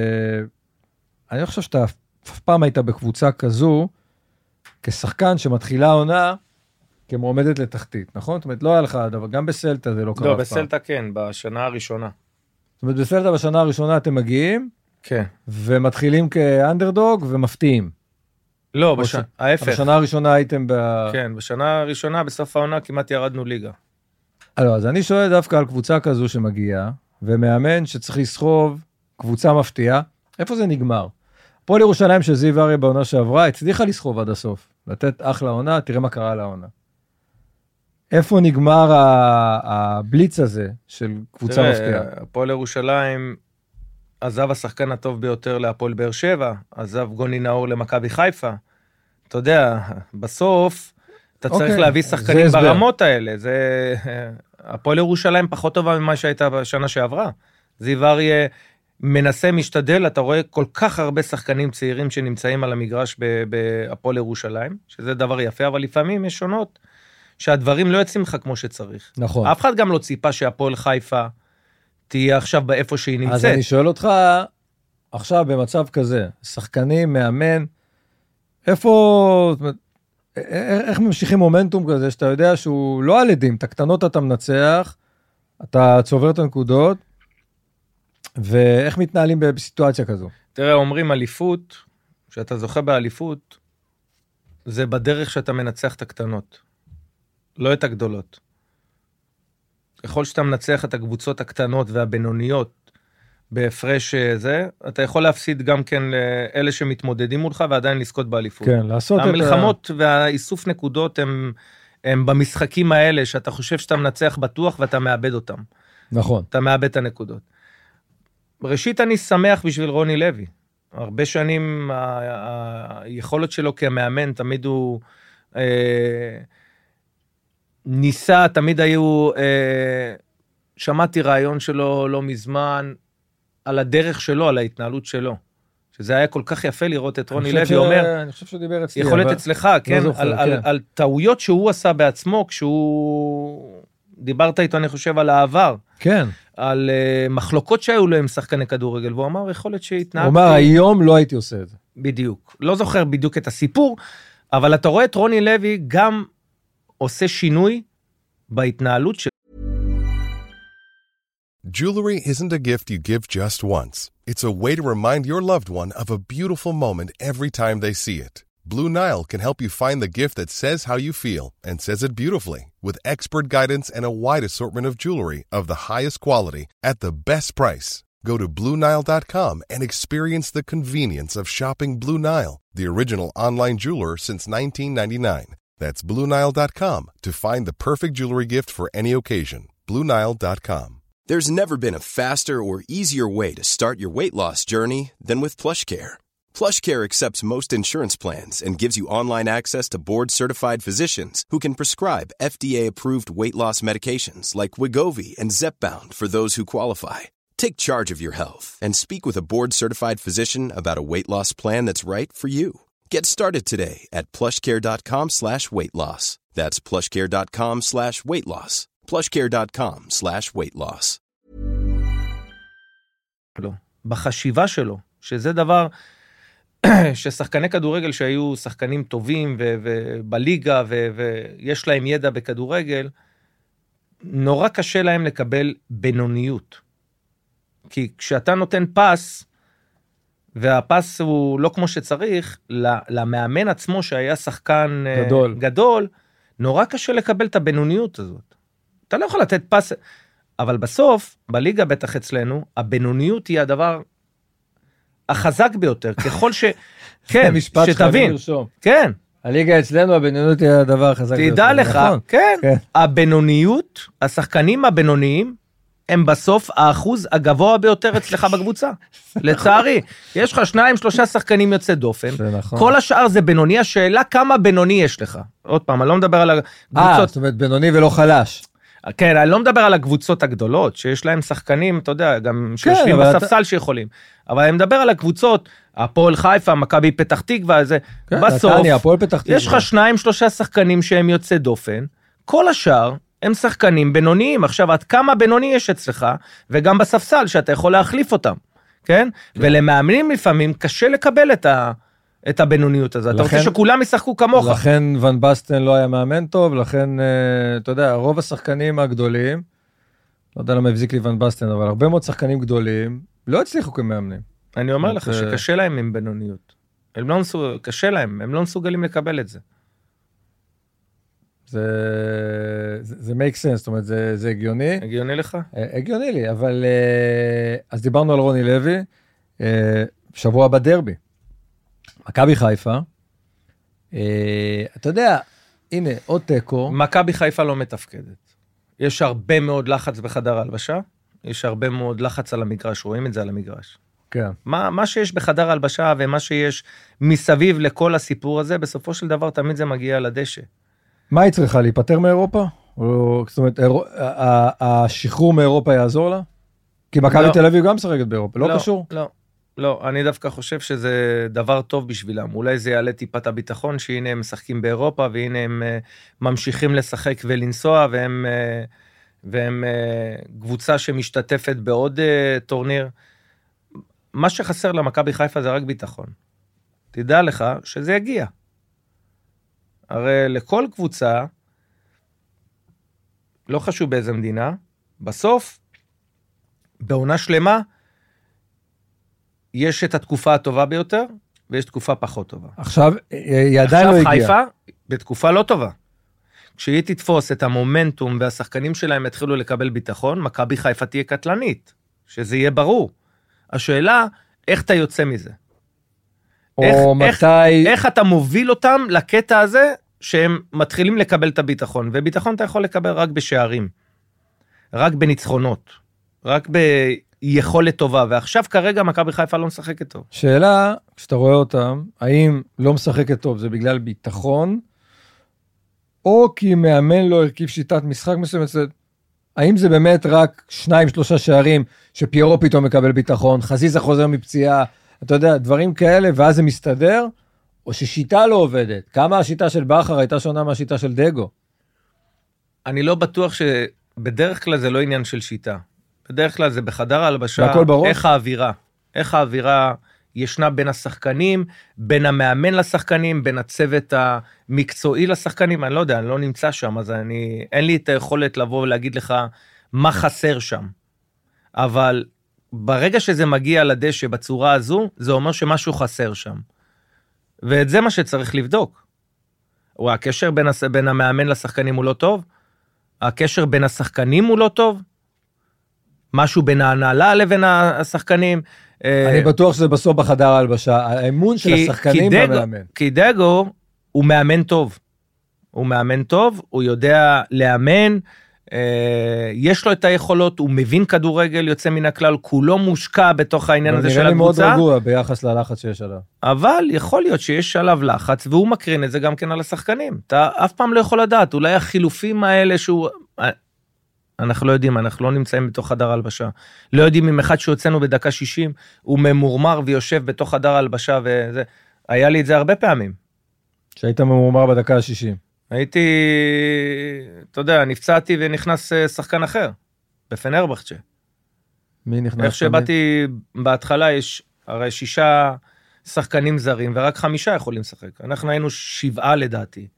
Speaker 5: חושב שאתה אף פעם היית בקבוצה כזו, כשחקן שמתחילה העונה, כמועמדת לתחתית, נכון? זאת אומרת, לא היה לך דבר, גם בסלטה זה לא קרה אף פעם.
Speaker 6: לא, בסלטה כן, בשנה הראשונה.
Speaker 5: זאת אומרת, בסלטה בשנה הראשונה אתם מגיעים,
Speaker 6: כן.
Speaker 5: ומתחילים כאנדרדוג ומפתיעים.
Speaker 6: לא, ההפך.
Speaker 5: בשנה הראשונה הייתם
Speaker 6: כן, בשנה הראשונה, בסוף העונה, כמעט ירדנו ליגה.
Speaker 5: אז אני שואל דווקא על קבוצה כזו שמגיעה, ומאמן שצריך לסחוב קבוצה מפתיעה, איפה זה נגמר? הפועל ירושלים של זיו אריה בעונה שעברה, הצליחה לסחוב עד הסוף, לתת אחלה עונה, תראה מה קרה לעונה. איפה נגמר הבליץ הזה של קבוצה מפתיעה?
Speaker 6: הפועל ירושלים עזב השחקן הטוב ביותר להפועל באר שבע, עזב גוני נאור למכבי חיפה. אתה יודע, בסוף אתה צריך להביא שחקנים ברמות האלה. הפועל ירושלים פחות טובה ממה שהייתה בשנה שעברה. זיו אריה מנסה, משתדל, אתה רואה כל כך הרבה שחקנים צעירים שנמצאים על המגרש בהפועל ירושלים, שזה דבר יפה, אבל לפעמים יש שונות, שהדברים לא יוצאים לך כמו שצריך.
Speaker 5: נכון.
Speaker 6: אף אחד גם לא ציפה שהפועל חיפה תהיה עכשיו באיפה שהיא נמצאת.
Speaker 5: אז אני שואל אותך, עכשיו במצב כזה, שחקנים, מאמן, איפה, איך ממשיכים מומנטום כזה, שאתה יודע שהוא לא על ידים, את הקטנות אתה מנצח, אתה צובר את הנקודות, ואיך מתנהלים בסיטואציה כזו?
Speaker 6: תראה, אומרים אליפות, שאתה זוכה באליפות, זה בדרך שאתה מנצח את הקטנות, לא את הגדולות. ככל שאתה מנצח את הקבוצות הקטנות והבינוניות בהפרש זה, אתה יכול להפסיד גם כן לאלה שמתמודדים מולך ועדיין לזכות באליפות.
Speaker 5: כן, לעשות
Speaker 6: המלחמות והאיסוף נקודות הם במשחקים האלה, שאתה חושב שאתה מנצח בטוח ואתה מאבד אותם.
Speaker 5: נכון.
Speaker 6: אתה מאבד את הנקודות. ראשית, אני שמח בשביל רוני לוי. הרבה שנים היכולת שלו כמאמן, תמיד הוא ניסה, תמיד היו, שמעתי רעיון שלו לא מזמן, על הדרך שלו, על ההתנהלות שלו. שזה היה כל כך יפה לראות את רוני לוי אומר,
Speaker 5: אני חושב שהוא דיבר אצלי.
Speaker 6: יכולת אצלך, כן, על טעויות שהוא עשה בעצמו, כשהוא, דיברת איתו, אני חושב, על העבר.
Speaker 5: כן.
Speaker 6: על מחלוקות שהיו לו עם שחקני כדורגל, והוא אמר, יכולת שהתנהגתי.
Speaker 5: הוא אמר, היום לא הייתי עושה את זה.
Speaker 6: בדיוק. לא זוכר בדיוק את הסיפור, אבל אתה רואה את רוני לוי גם עושה שינוי בהתנהלות של...
Speaker 7: Jewelry isn't a gift you give just once. It's a way to remind your loved one of a beautiful moment every time they see it. Blue Nile can help you find the gift that says how you feel and says it beautifully, with expert guidance and a wide assortment of jewelry of the highest quality at the best price. Go to BlueNile.com and experience the convenience of shopping Blue Nile, the original online jeweler since 1999. That's BlueNile.com to find the perfect jewelry gift for any occasion. BlueNile.com.
Speaker 2: There's never been a faster or easier way to start your weight loss journey than with PlushCare. PlushCare accepts most insurance plans and gives you online access to board-certified physicians who can prescribe FDA-approved weight loss medications like Wegovy and Zepbound for those who qualify. Take charge of your health and speak with a board-certified physician about a weight loss plan that's right for you. Get started today at plushcare.com/weightloss. That's plushcare.com/weightloss. plushcare.com/weightloss.
Speaker 6: בחשיבה שלו, שזה דבר ששחקני כדורגל שהיו שחקנים טובים ובליגה ויש להם ידע בכדורגל, נורא קשה להם לקבל בינוניות. כי כשאתה נותן פס, והפס הוא לא כמו שצריך, למאמן עצמו שהיה שחקן גדול, נורא קשה לקבל את הבינוניות הזאת. אתה לא יכול לתת פס, אבל בסוף, בליגה בטח אצלנו, הבינוניות היא הדבר החזק ביותר, ככל ש... כן, שתבין. כן.
Speaker 5: הליגה אצלנו, הבינוניות היא הדבר החזק ביותר.
Speaker 6: תדע לך, כן, הבינוניות, השחקנים הבינוניים, הם בסוף האחוז הגבוה ביותר אצלך בקבוצה. לצערי, יש לך 2-3 שחקנים יוצא דופן, כל השאר זה בינוני, השאלה כמה בינוני יש לך. עוד פעם, אני לא מדבר על הקבוצות.
Speaker 5: זאת אומרת, בינוני ולא חלש.
Speaker 6: כן, אני לא מדבר על הקבוצות הגדולות, שיש להם שחקנים, אתה יודע, גם שיושבים בספסל שיכולים. אבל אני מדבר על הקבוצות, הפועל חיפה, מכבי פתח תקווה, בסוף, יש לך 2-3 שחקנים שהם יוצא דופן, כל השאר הם שחקנים בינוניים. עכשיו, עד כמה בינוני יש אצלך, וגם בספסל שאתה יכול להחליף אותם, כן? ולמאמנים לפעמים קשה לקבל את הבינוניות הזאת. אתה רוצה שכולם ישחקו כמוך.
Speaker 5: לכן ון בסטן לא היה מאמן טוב, לכן, אתה יודע, רוב השחקנים הגדולים, לא יודע למה הבזיק לי ון בסטן, אבל הרבה מאוד שחקנים גדולים, לא הצליחו כמאמנים.
Speaker 6: אני אומר לך שקשה להם עם בינוניות. קשה להם, הם לא מסוגלים לקבל את זה.
Speaker 5: זה make sense, זאת אומרת, זה הגיוני.
Speaker 6: הגיוני לך?
Speaker 5: הגיוני לי, אבל, אז דיברנו על רוני לוי, שבוע בדרבי. מכבי חיפה, אתה יודע, הנה, עוד תיקו.
Speaker 6: מכבי חיפה לא מתפקדת. יש הרבה מאוד לחץ בחדר ההלבשה, יש הרבה מאוד לחץ על המגרש, רואים את זה על המגרש.
Speaker 5: כן.
Speaker 6: מה שיש בחדר ההלבשה ומה שיש מסביב לכל הסיפור הזה, בסופו של דבר תמיד זה מגיע לדשא.
Speaker 5: מה היא צריכה, להיפטר מאירופה? זאת אומרת, השחרור מאירופה יעזור לה? כי מכבי תל אביב גם משחקת באירופה, לא קשור?
Speaker 6: לא, אני דווקא חושב שזה דבר טוב בשבילם. אולי זה יעלה טיפת הביטחון, שהנה הם משחקים באירופה, והנה הם ממשיכים לשחק ולנסוע, והם קבוצה שמשתתפת בעוד טורניר. מה שחסר למכבי חיפה זה רק ביטחון. תדע לך שזה יגיע. הרי לכל קבוצה, לא חשוב באיזה מדינה, בסוף, בעונה שלמה, יש את התקופה הטובה ביותר, ויש תקופה פחות טובה.
Speaker 5: עכשיו, היא עדיין לא הגיעה.
Speaker 6: עכשיו חיפה, בתקופה לא טובה. כשהיא תתפוס את המומנטום, והשחקנים שלהם יתחילו לקבל ביטחון, מכבי חיפה תהיה קטלנית, שזה יהיה ברור. השאלה, איך אתה יוצא מזה? איך אתה מוביל אותם לקטע הזה, שהם מתחילים לקבל את הביטחון, וביטחון אתה יכול לקבל רק בשערים, רק בניצחונות, רק ביכולת טובה, ועכשיו כרגע מכבי חיפה לא משחקת טוב.
Speaker 5: שאלה, כשאתה רואה אותם, האם לא משחקת טוב, זה בגלל ביטחון, או כי מאמן לא הרכיב שיטת משחק מסוימת, האם זה באמת רק 2-3 שערים, שפיירו פתאום מקבל ביטחון, חזיזה חוזר מפציעה, אתה יודע, דברים כאלה, ואז זה מסתדר, או ששיטה לא עובדת. כמה השיטה של בכר הייתה שונה מהשיטה של דגו?
Speaker 6: אני לא בטוח שבדרך כלל זה לא עניין של שיטה. בדרך כלל זה בחדר ההלבשה, איך האווירה ישנה בין השחקנים, בין המאמן לשחקנים, בין הצוות המקצועי לשחקנים, אני לא יודע, אני לא נמצא שם, אז אין לי את היכולת לבוא ולהגיד לך מה חסר שם. אבל ברגע שזה מגיע לדשא בצורה הזו, זה אומר שמשהו חסר שם. ואת זה מה שצריך לבדוק. או הקשר בין המאמן לשחקנים הוא לא טוב, הקשר בין השחקנים הוא לא טוב, משהו בין ההנהלה לבין השחקנים.
Speaker 5: אני בטוח שזה בסוף בחדר ההלבשה, האמון של השחקנים במאמן.
Speaker 6: כי דגו הוא מאמן טוב. הוא מאמן טוב, הוא יודע לאמן, יש לו את היכולות, הוא מבין כדורגל, יוצא מן הכלל, כולו מושקע בתוך העניין הזה של הקבוצה.
Speaker 5: נראה לי מאוד רגוע ביחס ללחץ שיש עליו.
Speaker 6: אבל יכול להיות שיש עליו לחץ, והוא מקרין את זה גם כן על השחקנים. אתה אף פעם לא יכול לדעת, אולי החילופים האלה שהוא... אנחנו לא יודעים, אנחנו לא נמצאים בתוך חדר ההלבשה. לא יודעים אם אחד שהוצאנו בדקה 60, הוא ממורמר ויושב בתוך חדר ההלבשה, וזה... היה לי את זה הרבה פעמים.
Speaker 5: שהיית ממורמר בדקה ה-60.
Speaker 6: הייתי, אתה יודע, נפצעתי ונכנס שחקן אחר, בפנרבחצ'ה.
Speaker 5: מי נכנס?
Speaker 6: איך שבאתי בהתחלה, יש הרי 6 שחקנים זרים, ורק 5 יכולים לשחק. אנחנו היינו 7 לדעתי.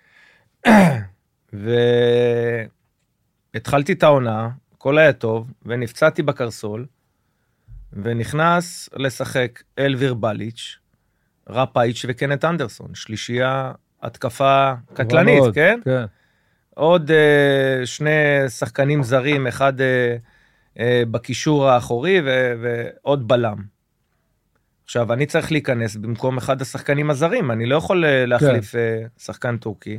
Speaker 6: והתחלתי את העונה, הכל היה טוב, ונפצעתי בקרסול, ונכנס לשחק אלביר בליץ', רפאיץ' וקנט אנדרסון, שלישייה התקפה קטלנית, כן?
Speaker 5: כן.
Speaker 6: עוד 2 שחקנים זרים, אחד בקישור האחורי ועוד בלם. עכשיו, אני צריך להיכנס במקום אחד השחקנים הזרים, אני לא יכול להחליף כן. שחקן טורקי.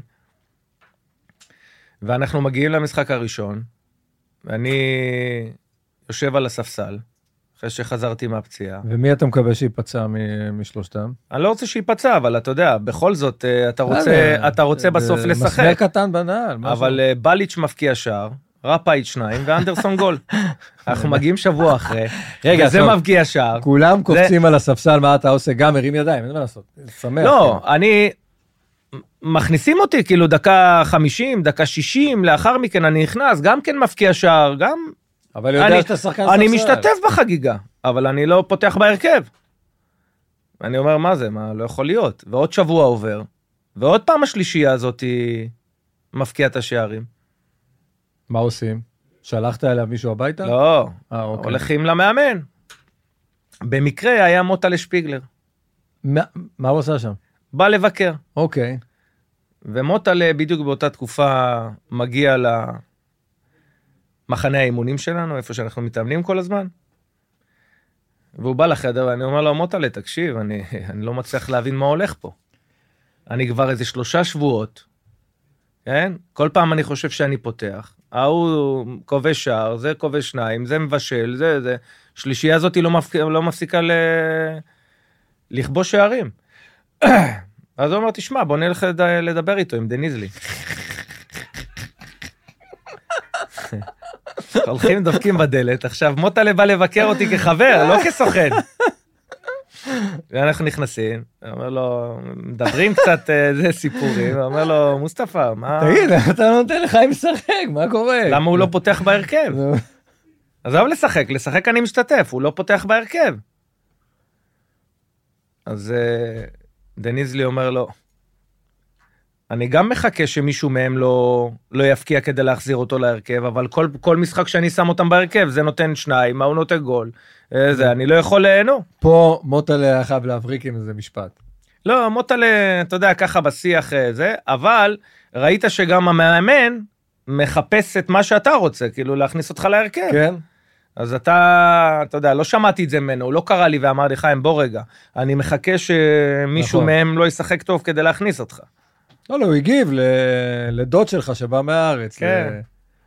Speaker 6: ואנחנו מגיעים למשחק הראשון, ואני יושב על הספסל, אחרי שחזרתי מהפציעה.
Speaker 5: ומי אתה מקווה שיפצע משלושתם?
Speaker 6: אני לא רוצה שיפצע, אבל אתה יודע, בכל זאת, אתה רוצה בסוף לשחק.
Speaker 5: מסמר קטן בנעל.
Speaker 6: אבל בליץ' מפקיע שער, רפאיץ' 2, ואנדרסון גול. אנחנו מגיעים שבוע אחרי, וזה מבקיע שער.
Speaker 5: כולם קופצים על הספסל, מה אתה עושה? גם מרים ידיים, אין מה לעשות. שמח.
Speaker 6: לא, מכניסים אותי, כאילו דקה 50, דקה 60, לאחר מכן אני נכנס, גם כן מפקיע שער, גם...
Speaker 5: אבל יודע שאתה שחקן ספסל.
Speaker 6: אני משתתף בחגיגה, אבל אני לא פותח בהרכב. אני אומר, מה זה? מה, לא יכול להיות. ועוד שבוע עובר, ועוד פעם השלישייה הזאת היא מפקיעה את השערים.
Speaker 5: מה עושים? שלחת אליו מישהו הביתה?
Speaker 6: לא,
Speaker 5: אוקיי.
Speaker 6: הולכים למאמן. במקרה היה מוטלה שפיגלר.
Speaker 5: מה הוא עושה שם?
Speaker 6: בא לבקר.
Speaker 5: אוקיי.
Speaker 6: ומוטלה בדיוק באותה תקופה מגיע למחנה האימונים שלנו, איפה שאנחנו מתאמנים כל הזמן. והוא בא לחדר ואני אומר לו, מוטלה, תקשיב, אני לא מצליח להבין מה הולך פה. אני כבר איזה 3 שבועות, כן? כל פעם אני חושב שאני פותח, הוא כובש שער, זה כובש 2, זה מבשל, זה. שלישייה הזאת לא מפסיקה לכבוש שערים. אז הוא אומר, תשמע, בוא נלך לדבר איתו עם דניזלי. הולכים דופקים בדלת, עכשיו מוטלה בא לבקר אותי כחבר, לא כסוכן. ואנחנו נכנסים, אומר לו, מדברים קצת איזה סיפורים, אומר לו, מוסטפא, מה...
Speaker 5: תגיד, אתה לא נותן לך אם לשחק, מה קורה?
Speaker 6: למה הוא לא פותח בהרכב? עזוב לשחק אני משתתף, הוא לא פותח בהרכב. אז דניזלי אומר לו, אני גם מחכה שמישהו מהם לא יפקיע כדי להחזיר אותו להרכב, אבל כל משחק שאני שם אותם בהרכב, זה נותן 2, מה הוא נותן גול, אני לא יכול ליהנו.
Speaker 5: פה מוטלה היה חייב להבריק עם איזה משפט.
Speaker 6: לא, מוטלה, אתה יודע, ככה בשיח זה, אבל ראית שגם המאמן מחפש את מה שאתה רוצה, כאילו להכניס אותך להרכב.
Speaker 5: כן.
Speaker 6: אז אתה יודע, לא שמעתי את זה ממנו, הוא לא קרא לי ואמר לי, חיים, בוא רגע, אני מחכה שמישהו מהם לא ישחק טוב כדי להכניס אותך.
Speaker 5: לא, הוא הגיב לדוד שלך שבא מהארץ.
Speaker 6: כן.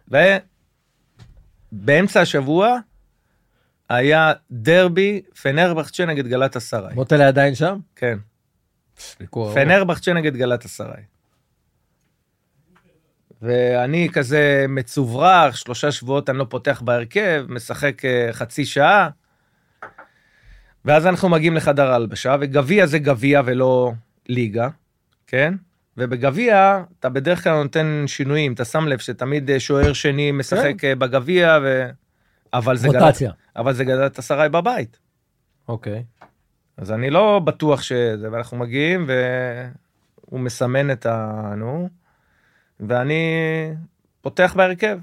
Speaker 6: ובאמצע השבוע היה דרבי פנרבחצ'ה נגד גלאטסראי.
Speaker 5: מוטלה עדיין שם?
Speaker 6: כן. פנרבחצ'ה נגד גלאטסראי. ואני כזה מצוברח, 3 שבועות אני לא פותח בהרכב, משחק חצי שעה, ואז אנחנו מגיעים לחדר הלבשה, וגביע זה גביע ולא ליגה, כן? ובגביע אתה בדרך כלל נותן שינויים, אתה שם לב שתמיד שוער שני משחק בגביע, אבל זה גלאטסראי בבית.
Speaker 5: אוקיי.
Speaker 6: אז אני לא בטוח שזה, ואנחנו מגיעים, והוא מסמן את ואני פותח בהרכב.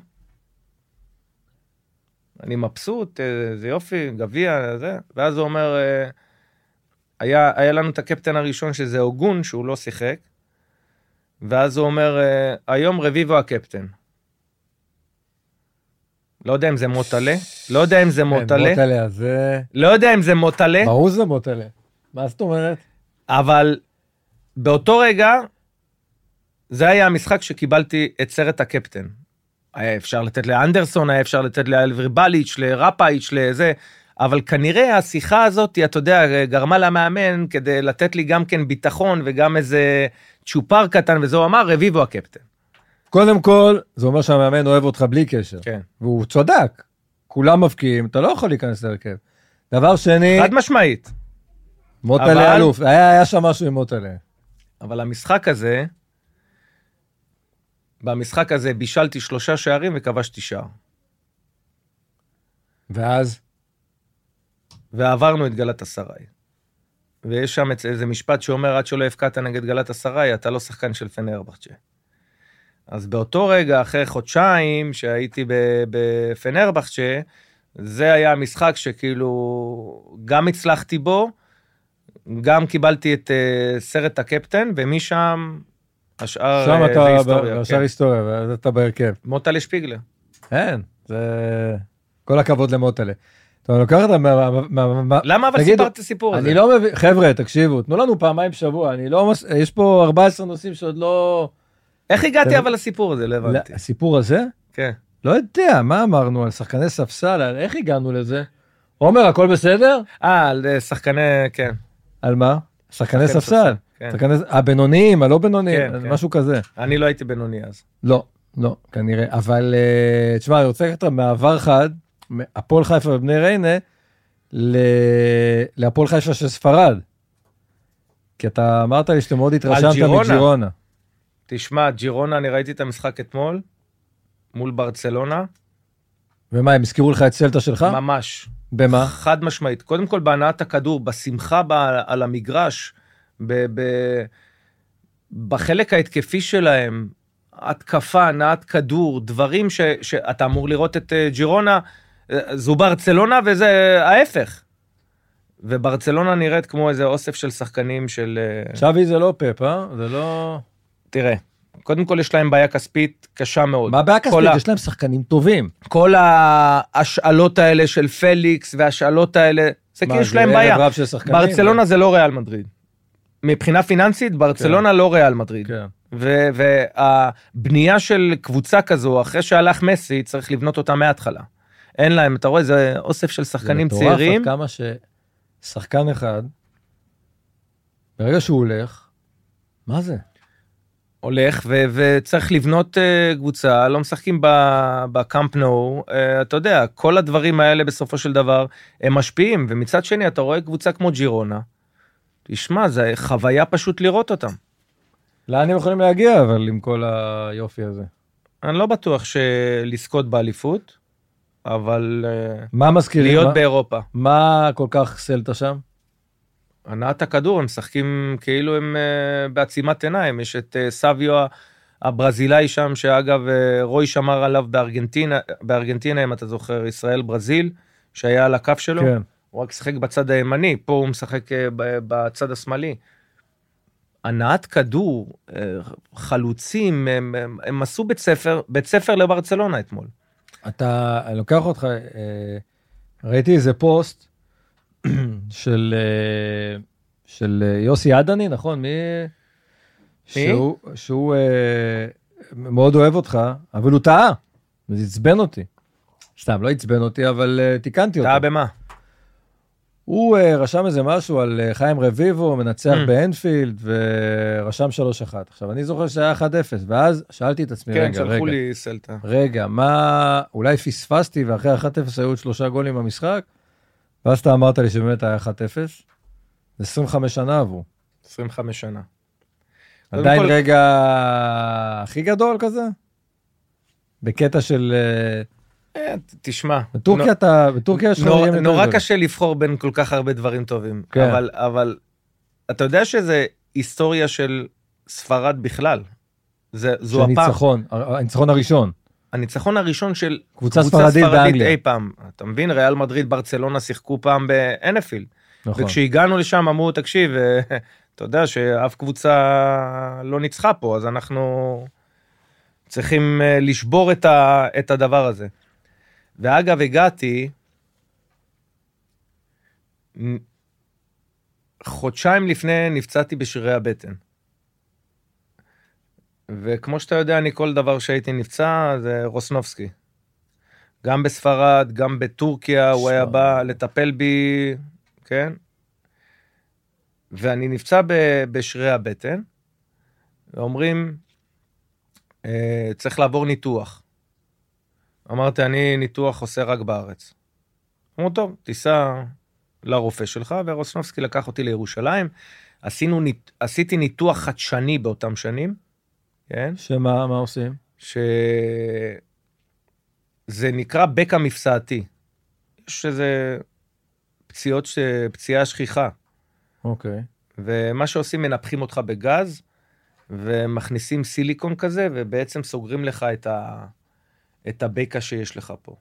Speaker 6: אני מבסוט, זה יופי, גביע, זה. ואז הוא אומר, היה לנו את הקפטן הראשון שזה אוגון, שהוא לא שיחק, ואז הוא אומר, היום רביבו הקפטן. לא יודע אם זה מוטלה, לא יודע אם זה מוטלה.
Speaker 5: מוטלה, אז זה...
Speaker 6: לא יודע אם זה מוטלה.
Speaker 5: ברור זה מוטלה. מה זאת אומרת?
Speaker 6: אבל באותו רגע, זה היה המשחק שקיבלתי את סרט הקפטן. היה אפשר לתת לאנדרסון, היה אפשר לתת לאלבר בליץ', לרפאיץ', לזה, אבל כנראה השיחה הזאת, אתה יודע, גרמה למאמן כדי לתת לי גם כן ביטחון וגם איזה צ'ופר קטן, וזה הוא אמר, רביבו הקפטן.
Speaker 5: קודם כל, זה אומר שהמאמן אוהב אותך בלי קשר.
Speaker 6: כן.
Speaker 5: והוא צודק. כולם מפקיעים, אתה לא יכול להיכנס להרכב. דבר שני...
Speaker 6: חד משמעית.
Speaker 5: מוטלה אלוף, היה שם משהו עם מוטלה.
Speaker 6: אבל במשחק הזה בישלתי 3 שערים וכבשתי שער.
Speaker 5: ואז?
Speaker 6: ועברנו את גלאטסראי. ויש שם איזה משפט שאומר, עד שלא הפקעת נגד גלאטסראי, אתה לא שחקן של פנרבחצ'ה. אז באותו רגע, אחרי חודשיים שהייתי בפנרבחצ'ה, זה היה המשחק שכאילו גם הצלחתי בו, גם קיבלתי את סרט הקפטן, ומשם השאר
Speaker 5: שם אתה היסטוריה. השאר היסטוריה, ואז אתה בהרכב.
Speaker 6: מוטלה שפיגלר.
Speaker 5: אין, זה... כל הכבוד למוטלה. טוב, אני לוקח את
Speaker 6: למה אבל סיפרת את הסיפור הזה?
Speaker 5: אני לא מבין, חבר'ה, תקשיבו, תנו לנו פעמיים בשבוע, יש פה 14 נושאים שעוד לא...
Speaker 6: איך הגעתי אבל לסיפור הזה? לא הבנתי.
Speaker 5: הסיפור הזה?
Speaker 6: כן.
Speaker 5: לא יודע, מה אמרנו על שחקני ספסל, איך הגענו לזה? עומר, הכל בסדר?
Speaker 6: על שחקני, כן.
Speaker 5: על מה? שחקני ספסל. הבינוניים, הלא בינוניים, משהו כזה.
Speaker 6: אני לא הייתי בינוני אז.
Speaker 5: לא, כנראה, אבל תשמע, אני רוצה לקחת מעבר חד, הפועל חיפה ובני ריינה, להפועל חיפה של ספרד. כי אתה אמרת לי שאתה מאוד התרשמת מג'ירונה.
Speaker 6: תשמע, ג'ירונה, אני ראיתי את המשחק אתמול, מול ברצלונה.
Speaker 5: ומה, הם הזכירו לך את סלטה שלך?
Speaker 6: ממש.
Speaker 5: במה?
Speaker 6: חד משמעית. קודם כל, בהנעת הכדור, בשמחה על המגרש, בחלק ההתקפי שלהם, התקפה, הנעת כדור, דברים שאתה אמור לראות את ג'ירונה, זו ברצלונה וזה ההפך. וברצלונה נראית כמו איזה אוסף של שחקנים של...
Speaker 5: שווי זה לא פפ, זה לא...
Speaker 6: תראה, קודם כל יש להם בעיה כספית קשה מאוד.
Speaker 5: מה בעיה כספית? יש להם שחקנים טובים.
Speaker 6: כל ההשאלות האלה של פליקס וההשאלות האלה, זה כי יש להם בעיה. ברצלונה זה לא ריאל מדריד. מבחינה פיננסית, ברצלונה לא ריאל מדריד. והבנייה של קבוצה כזו, אחרי שהלך מסי, צריך לבנות אותה מההתחלה. אין להם, אתה רואה, זה אוסף של שחקנים צעירים.
Speaker 5: זה מטורף עד כמה ששחקן אחד, ברגע שהוא הולך, מה זה?
Speaker 6: הולך, וצריך לבנות קבוצה, לא משחקים בקאמפ נו, אתה יודע, כל הדברים האלה בסופו של דבר, הם משפיעים, ומצד שני, אתה רואה קבוצה כמו ג'ירונה, תשמע, זה חוויה פשוט לראות אותם.
Speaker 5: לאן הם יכולים להגיע, אבל עם כל היופי הזה?
Speaker 6: אני לא בטוח שלזכות באליפות, אבל
Speaker 5: מה מזכירים?
Speaker 6: להיות באירופה.
Speaker 5: מה כל כך סלטה שם?
Speaker 6: הנעת הכדור, הם משחקים כאילו הם בעצימת עיניים, יש את סביו הברזילאי שם, שאגב רוי שמר עליו בארגנטינה, אם אתה זוכר, ישראל ברזיל, שהיה על הקו שלו, כן. הוא רק שחק בצד הימני, פה הוא משחק בצד השמאלי. הנעת כדור, חלוצים, הם עשו בית ספר לברצלונה אתמול.
Speaker 5: אתה לוקח אותך, ראיתי איזה פוסט של יוסי עדני, נכון? שהוא מאוד אוהב אותך, אבל הוא טעה, וזה עצבן אותי. סתם, לא עצבן אותי, אבל תיקנתי אותו.
Speaker 6: טעה במה?
Speaker 5: הוא רשם איזה משהו על חיים רביבו, מנצח באנפילד, ורשם 3-1. עכשיו, אני זוכר שהיה 1-0, ואז שאלתי את עצמי,
Speaker 6: כן, שלחו לי סלטה.
Speaker 5: רגע, מה, אולי פספסתי, ואחרי 1-0 היו עוד 3 גולים במשחק, ואז אתה אמרת לי שבאמת היה 1-0, זה 25 שנה עברו.
Speaker 6: 25 שנה.
Speaker 5: עדיין רגע הכי גדול כזה? בקטע של...
Speaker 6: תשמע,
Speaker 5: בטורקיה יש
Speaker 6: נורא קשה לבחור בין כל כך הרבה דברים טובים, אבל אתה יודע שזה היסטוריה של ספרד בכלל. זו הפעם.
Speaker 5: הניצחון הראשון.
Speaker 6: הניצחון הראשון של
Speaker 5: קבוצה ספרדית באנגליה.
Speaker 6: אי פעם. אתה מבין, ריאל מדריד, ברצלונה שיחקו פעם באנפילד. וכשהגענו לשם אמרו, תקשיב, אתה יודע שאף קבוצה לא ניצחה פה, אז אנחנו צריכים לשבור את הדבר הזה. ואגב, הגעתי חודשיים לפני נפצעתי בשרירי הבטן. וכמו שאתה יודע, אני כל דבר שהייתי נפצע, זה רוסנובסקי. גם בספרד, גם בטורקיה, הוא היה בא לטפל בי, כן? ואני נפצע בשרירי הבטן, ואומרים, צריך לעבור ניתוח. אמרתי, אני ניתוח עושה רק בארץ. אמרו, טוב, תיסע לרופא שלך, ורוסנובסקי לקח אותי לירושלים, עשיתי ניתוח חדשני באותם שנים, כן?
Speaker 5: שמה, מה עושים?
Speaker 6: שזה נקרא בקע מפסעתי. יש איזה פציעה שכיחה.
Speaker 5: אוקיי.
Speaker 6: ומה שעושים, מנפחים אותך בגז, ומכניסים סיליקון כזה, ובעצם סוגרים לך את הבקע שיש לך פה.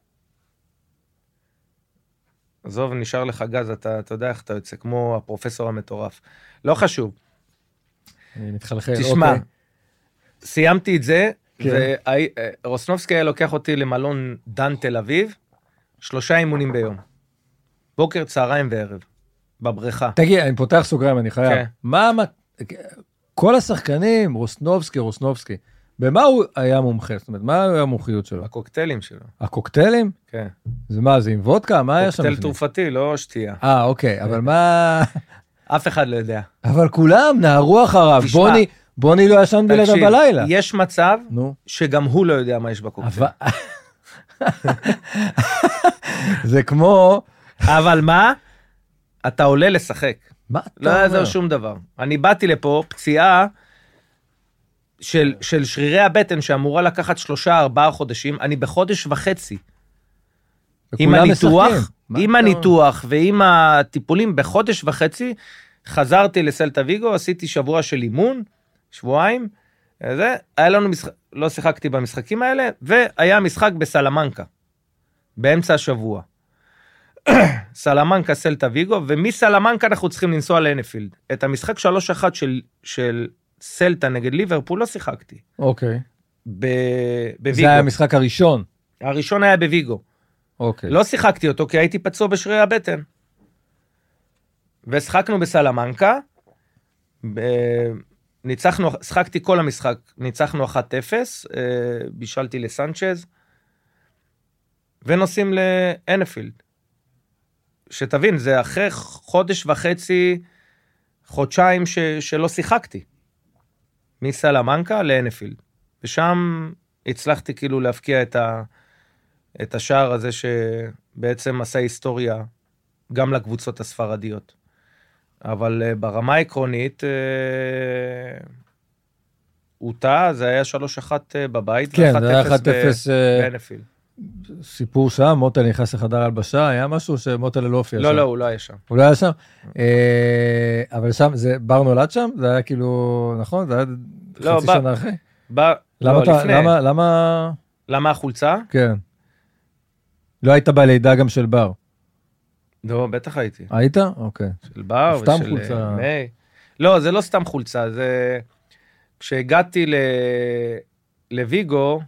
Speaker 6: עזוב, נשאר לך גז, אתה יודע איך אתה יוצא, כמו הפרופסור המטורף. לא חשוב.
Speaker 5: אני מתחלחל,
Speaker 6: תשמע,
Speaker 5: אוקיי.
Speaker 6: סיימתי את זה, כן. ורוסנובסקי היה לוקח אותי למלון דן תל אביב, 3 אימונים ביום. בוקר, צהריים וערב, בבריכה.
Speaker 5: תגיד, אני פותח סוגריים, אני חייב. כן. מה, כל השחקנים, רוסנובסקי, במה הוא היה מומחה? זאת אומרת, מה היה המומחיות שלו?
Speaker 6: הקוקטיילים שלו.
Speaker 5: הקוקטיילים?
Speaker 6: כן.
Speaker 5: זה מה, זה עם וודקה? מה היה שם?
Speaker 6: קוקטייל תרופתי, לא שתייה.
Speaker 5: אוקיי, אבל מה...
Speaker 6: אף אחד לא יודע.
Speaker 5: אבל כולם נערו אחריו. בוני לא ישן בלעדיו בלילה.
Speaker 6: יש מצב שגם הוא לא יודע מה יש בקוקטייל.
Speaker 5: זה כמו...
Speaker 6: אבל מה? אתה עולה לשחק.
Speaker 5: מה אתה
Speaker 6: אומר? לא יעזור שום דבר. אני באתי לפה, פציעה של שרירי הבטן שאמורה לקחת 3-4 חודשים, אני בחודש וחצי. עם הניתוח ועם הטיפולים בחודש וחצי, חזרתי לסלטה ויגו, עשיתי שבוע של אימון, שבועיים, היה לנו משחק, לא שיחקתי במשחקים האלה, והיה משחק בסלמנקה, באמצע השבוע. סלמנקה, סלטה ויגו, ומסלמנקה אנחנו צריכים לנסוע לאנפילד. את המשחק 3-1 של סלטה נגד ליברפול לא שיחקתי.
Speaker 5: אוקיי.
Speaker 6: בוויגו.
Speaker 5: זה היה המשחק הראשון?
Speaker 6: הראשון היה בוויגו.
Speaker 5: אוקיי.
Speaker 6: לא שיחקתי אותו, כי הייתי פצוע בשרירי הבטן. ושחקנו בסלמנקה, שחקתי כל המשחק, ניצחנו 1-0, בישלתי לסנצ'ז, ונוסעים לאנפילד. שתבין, זה אחרי חודש וחצי, חודשיים שלא שיחקתי. מסלמנקה לאנפילד. ושם הצלחתי כאילו להפקיע את השער הזה שבעצם עשה היסטוריה גם לקבוצות הספרדיות. אבל ברמה העקרונית, הוא טעה, זה היה 3-1 בבית,
Speaker 5: כן, זה היה 1-0
Speaker 6: באנפילד.
Speaker 5: סיפור שם, מוטל נכנס לחדר הלבשה, היה משהו שמוטל לא הופיע שם.
Speaker 6: לא, הוא לא היה שם.
Speaker 5: הוא לא היה שם? אבל שם, בר נולד שם? זה היה כאילו, נכון? זה היה חצי שנה אחרי?
Speaker 6: למה החולצה?
Speaker 5: כן. לא היית בלידה גם של בר?
Speaker 6: לא, בטח הייתי.
Speaker 5: היית? אוקיי.
Speaker 6: של בר ושל מי. לא, זה לא סתם חולצה, זה... כשהגעתי לויגו,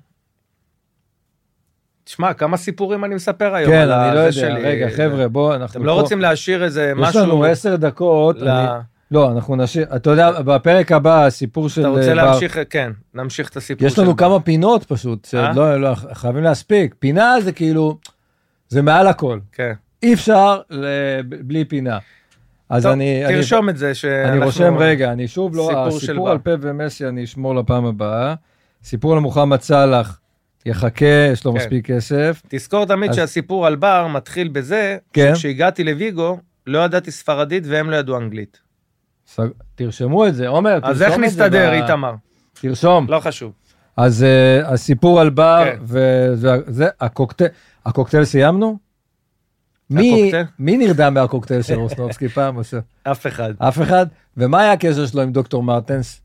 Speaker 6: תשמע, כמה סיפורים אני מספר היום.
Speaker 5: כן, אני לא יודע. רגע, חבר'ה, בוא, אנחנו...
Speaker 6: אתם לא רוצים להשאיר איזה משהו...
Speaker 5: יש לנו 10 דקות. לא, אנחנו נשאיר... אתה יודע, בפרק הבא, הסיפור של...
Speaker 6: אתה רוצה להמשיך, כן, נמשיך את הסיפור של...
Speaker 5: יש לנו כמה פינות פשוט, שלא, חייבים להספיק. פינה זה כאילו, זה מעל הכל.
Speaker 6: כן.
Speaker 5: אי אפשר בלי פינה. אז
Speaker 6: תרשום את זה
Speaker 5: אני רושם רגע, אני שוב לא... הסיפור על פה ומסי אני אשמור לפעם הבאה. סיפור על מוחמד סלאח. יחכה, יש לו מספיק כסף.
Speaker 6: תזכור תמיד שהסיפור על בר מתחיל בזה, שכשהגעתי לויגו, לא ידעתי ספרדית והם לא ידעו אנגלית.
Speaker 5: תרשמו את זה, עומר,
Speaker 6: אז איך נסתדר, איתמר?
Speaker 5: תרשום.
Speaker 6: לא חשוב.
Speaker 5: אז הסיפור על בר, וזה, הקוקטייל סיימנו? מי נרדם מהקוקטייל של רוסנובסקי פעם?
Speaker 6: אף אחד.
Speaker 5: אף אחד? ומה היה הקשר שלו עם דוקטור מרטנס?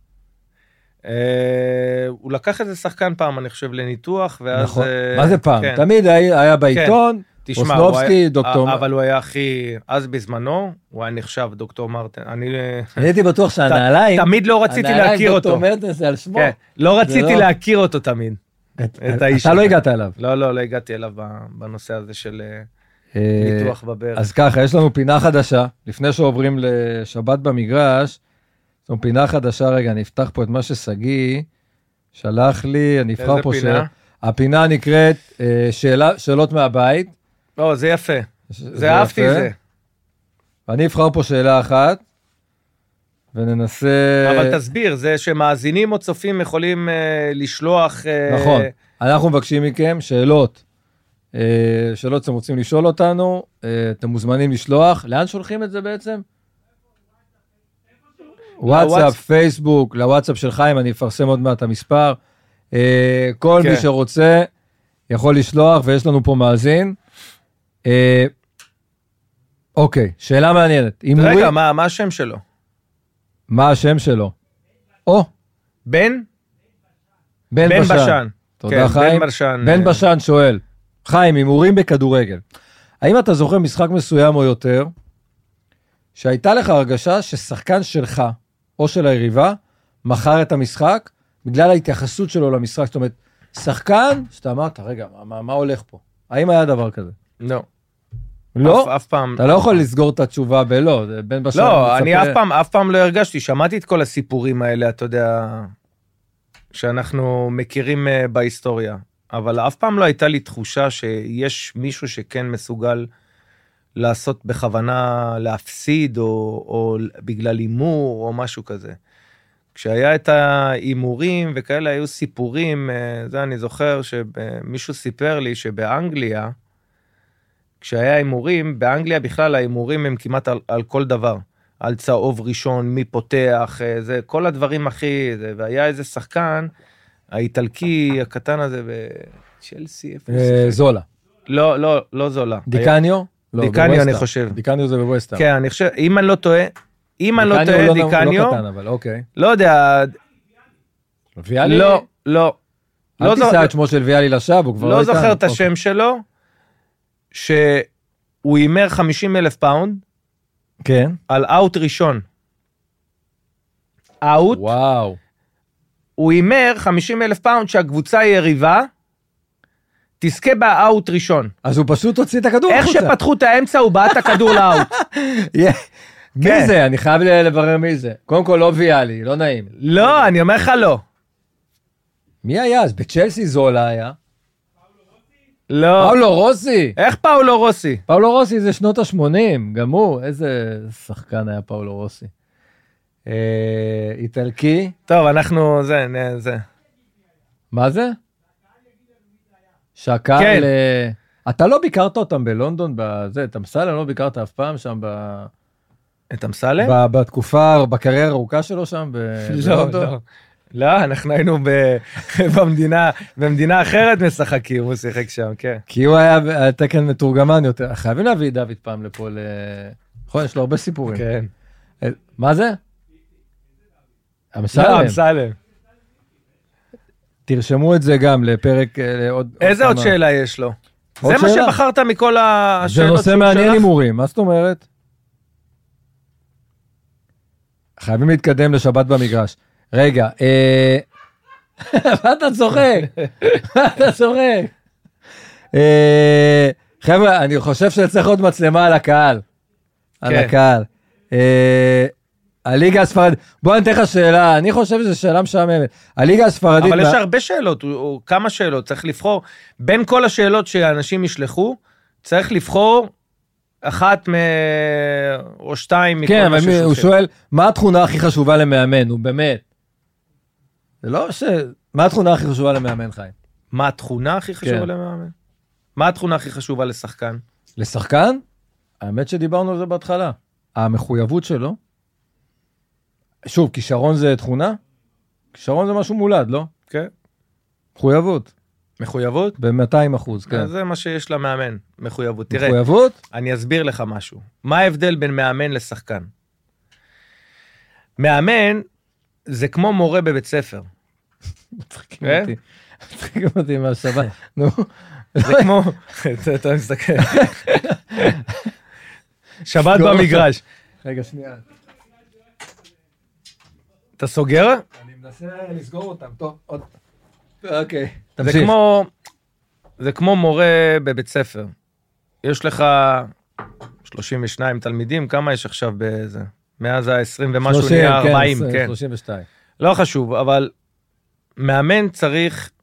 Speaker 6: הוא לקח איזה שחקן פעם, אני חושב, לניתוח, ואז...
Speaker 5: נכון, מה זה פעם? תמיד היה בעיתון, רוסנובסקי, דוקטור...
Speaker 6: אבל הוא היה הכי... אז בזמנו, הוא היה נחשב דוקטור מרטנס. אני
Speaker 5: הייתי בטוח שהנעליים...
Speaker 6: תמיד לא רציתי להכיר אותו.
Speaker 5: דוקטור מרטנס זה על שמו.
Speaker 6: לא רציתי להכיר אותו תמיד.
Speaker 5: אתה לא הגעת אליו.
Speaker 6: לא הגעתי אליו בנושא הזה של ניתוח בברך.
Speaker 5: אז ככה, יש לנו פינה חדשה, לפני שעוברים לשבת במגרש, יש לנו פינה חדשה, רגע, אני אפתח פה את מה שסגי שלח לי, אני אבחר פה הפינה נקראת שאלות מהבית.
Speaker 6: זה יפה, זה אהבתי זה.
Speaker 5: ואני אבחר פה שאלה אחת, וננסה...
Speaker 6: אבל תסביר, זה שמאזינים או צופים יכולים לשלוח...
Speaker 5: נכון, אנחנו מבקשים מכם שאלות שאתם רוצים לשאול אותנו, אתם מוזמנים לשלוח. לאן שולחים את זה בעצם? וואטסאפ, פייסבוק, לוואטסאפ של חיים, אני אפרסם עוד מעט המספר. כל מי שרוצה יכול לשלוח, ויש לנו פה מאזין. אוקיי, שאלה מעניינת.
Speaker 6: רגע, מה השם שלו?
Speaker 5: מה השם שלו?
Speaker 6: בן
Speaker 5: בשן. תודה חיים. בן בשן שואל, חיים, הימורים בכדורגל. האם אתה זוכר משחק מסוים או יותר, שהייתה לך הרגשה ששחקן שלך, או של היריבה, מכר את המשחק, בגלל ההתייחסות שלו למשחק? זאת אומרת, שחקן, שאתה אמרת, רגע, מה הולך פה? האם היה דבר כזה?
Speaker 6: לא.
Speaker 5: לא?
Speaker 6: אף פעם.
Speaker 5: אתה לא יכול לסגור את התשובה בלא, זה בן בשן.
Speaker 6: לא, אני אף פעם לא הרגשתי, שמעתי את כל הסיפורים האלה, אתה יודע, שאנחנו מכירים בהיסטוריה, אבל אף פעם לא הייתה לי תחושה שיש מישהו שכן מסוגל לעשות בכוונה להפסיד, או בגלל אימור, או משהו כזה. כשהיה את האימורים וכאלה, היו סיפורים, זה אני זוכר שמישהו סיפר לי שבאנגליה, כשהיה אימורים, באנגליה בכלל האימורים הם כמעט על כל דבר. על צהוב ראשון, מי פותח, זה, כל הדברים הכי, זה, והיה איזה שחקן, האיטלקי הקטן הזה בצ'לסי,
Speaker 5: זולה.
Speaker 6: לא זולה.
Speaker 5: דיקניו?
Speaker 6: דיקניו אני חושב.
Speaker 5: דיקניו זה בווסטהאם.
Speaker 6: כן, אני חושב, אם אני לא טועה, דיקניו,
Speaker 5: לא קטן, אבל אוקיי.
Speaker 6: לא יודע.
Speaker 5: ויאלי?
Speaker 6: לא.
Speaker 5: אל תישא את שמו של ויאלי לשב, הוא כבר לא איתן.
Speaker 6: לא זוכר את השם שלו, שהוא הימר 50,000 פאונד,
Speaker 5: כן.
Speaker 6: על אאוט ראשון. אאוט.
Speaker 5: וואו.
Speaker 6: הוא הימר 50,000 פאונד שהקבוצה היא יריבה, תזכה באאוט ראשון.
Speaker 5: אז הוא פשוט הוציא את הכדור.
Speaker 6: איך שפתחו את האמצע, הוא בעט את הכדור לאאוט.
Speaker 5: מי זה? אני חייב לברר מי זה. קודם כל לא ויאלי, לא נעים.
Speaker 6: לא, אני אומר לך לא.
Speaker 5: מי היה? אז בצ'לסי זולה היה.
Speaker 6: לא.
Speaker 5: פאולו רוסי.
Speaker 6: איך פאולו רוסי?
Speaker 5: פאולו רוסי זה שנות ה-80, גם הוא, איזה שחקן היה פאולו רוסי. איטלקי.
Speaker 6: טוב, אנחנו, זה.
Speaker 5: מה זה? שקל. אתה לא ביקרת אותם בלונדון, את אמסלם לא ביקרת אף פעם שם
Speaker 6: את אמסלם?
Speaker 5: בתקופה, בקריירה ארוכה שלו שם בלונדון?
Speaker 6: לא, אנחנו היינו במדינה אחרת משחקים, הוא שיחק שם, כן.
Speaker 5: כי הוא היה תקן מתורגמן יותר. חייבים להביא את דוד פעם לפה, נכון, יש לו הרבה סיפורים.
Speaker 6: כן.
Speaker 5: מה זה?
Speaker 6: אמסלם. לא, אמסלם.
Speaker 5: תרשמו את זה גם לפרק
Speaker 6: איזה עוד שאלה יש לו? זה מה שבחרת מכל השאלות.
Speaker 5: זה נושא מעניין הימורים, מה זאת אומרת? חייבים להתקדם לשבת במגרש. רגע, מה אתה צוחק? מה אתה צוחק? חבר'ה, אני חושב שצריך עוד מצלמה על הקהל. על הקהל. הליגה הספרדית, בוא אני אתן לך שאלה, אני חושב שזו שאלה משעממת. הליגה הספרדית...
Speaker 6: אבל יש הרבה שאלות, או כמה שאלות, צריך לבחור, בין כל השאלות שאנשים ישלחו, צריך לבחור אחת או שתיים.
Speaker 5: כן, אבל הוא שואל, מה התכונה הכי חשובה למאמן? הוא באמת. זה לא ש... מה התכונה הכי חשובה למאמן, חיים?
Speaker 6: מה התכונה הכי חשובה למאמן? מה התכונה הכי חשובה לשחקן?
Speaker 5: לשחקן? האמת שדיברנו על זה בהתחלה. המחויבות שלו, שוב, כישרון זה תכונה? כישרון זה משהו מולד, לא?
Speaker 6: כן.
Speaker 5: מחויבות.
Speaker 6: מחויבות?
Speaker 5: ב-200%, כן.
Speaker 6: זה מה שיש למאמן, מחויבות. תראה,
Speaker 5: מחויבות?
Speaker 6: אני אסביר לך משהו. מה ההבדל בין מאמן לשחקן? מאמן זה כמו מורה בבית ספר.
Speaker 5: מצחיקים אותי מהשבת. נו.
Speaker 6: זה כמו, אתה מסתכל. שבת במגרש.
Speaker 5: רגע, שנייה.
Speaker 6: אתה סוגר?
Speaker 5: אני מנסה לסגור אותם, טוב, עוד. אוקיי,
Speaker 6: תמשיך. זה כמו מורה בבית ספר. יש לך 32 תלמידים, כמה יש עכשיו בזה? מאז ה-20 ומשהו נהיה 40, כן.
Speaker 5: 32.
Speaker 6: לא חשוב, אבל מאמן צריך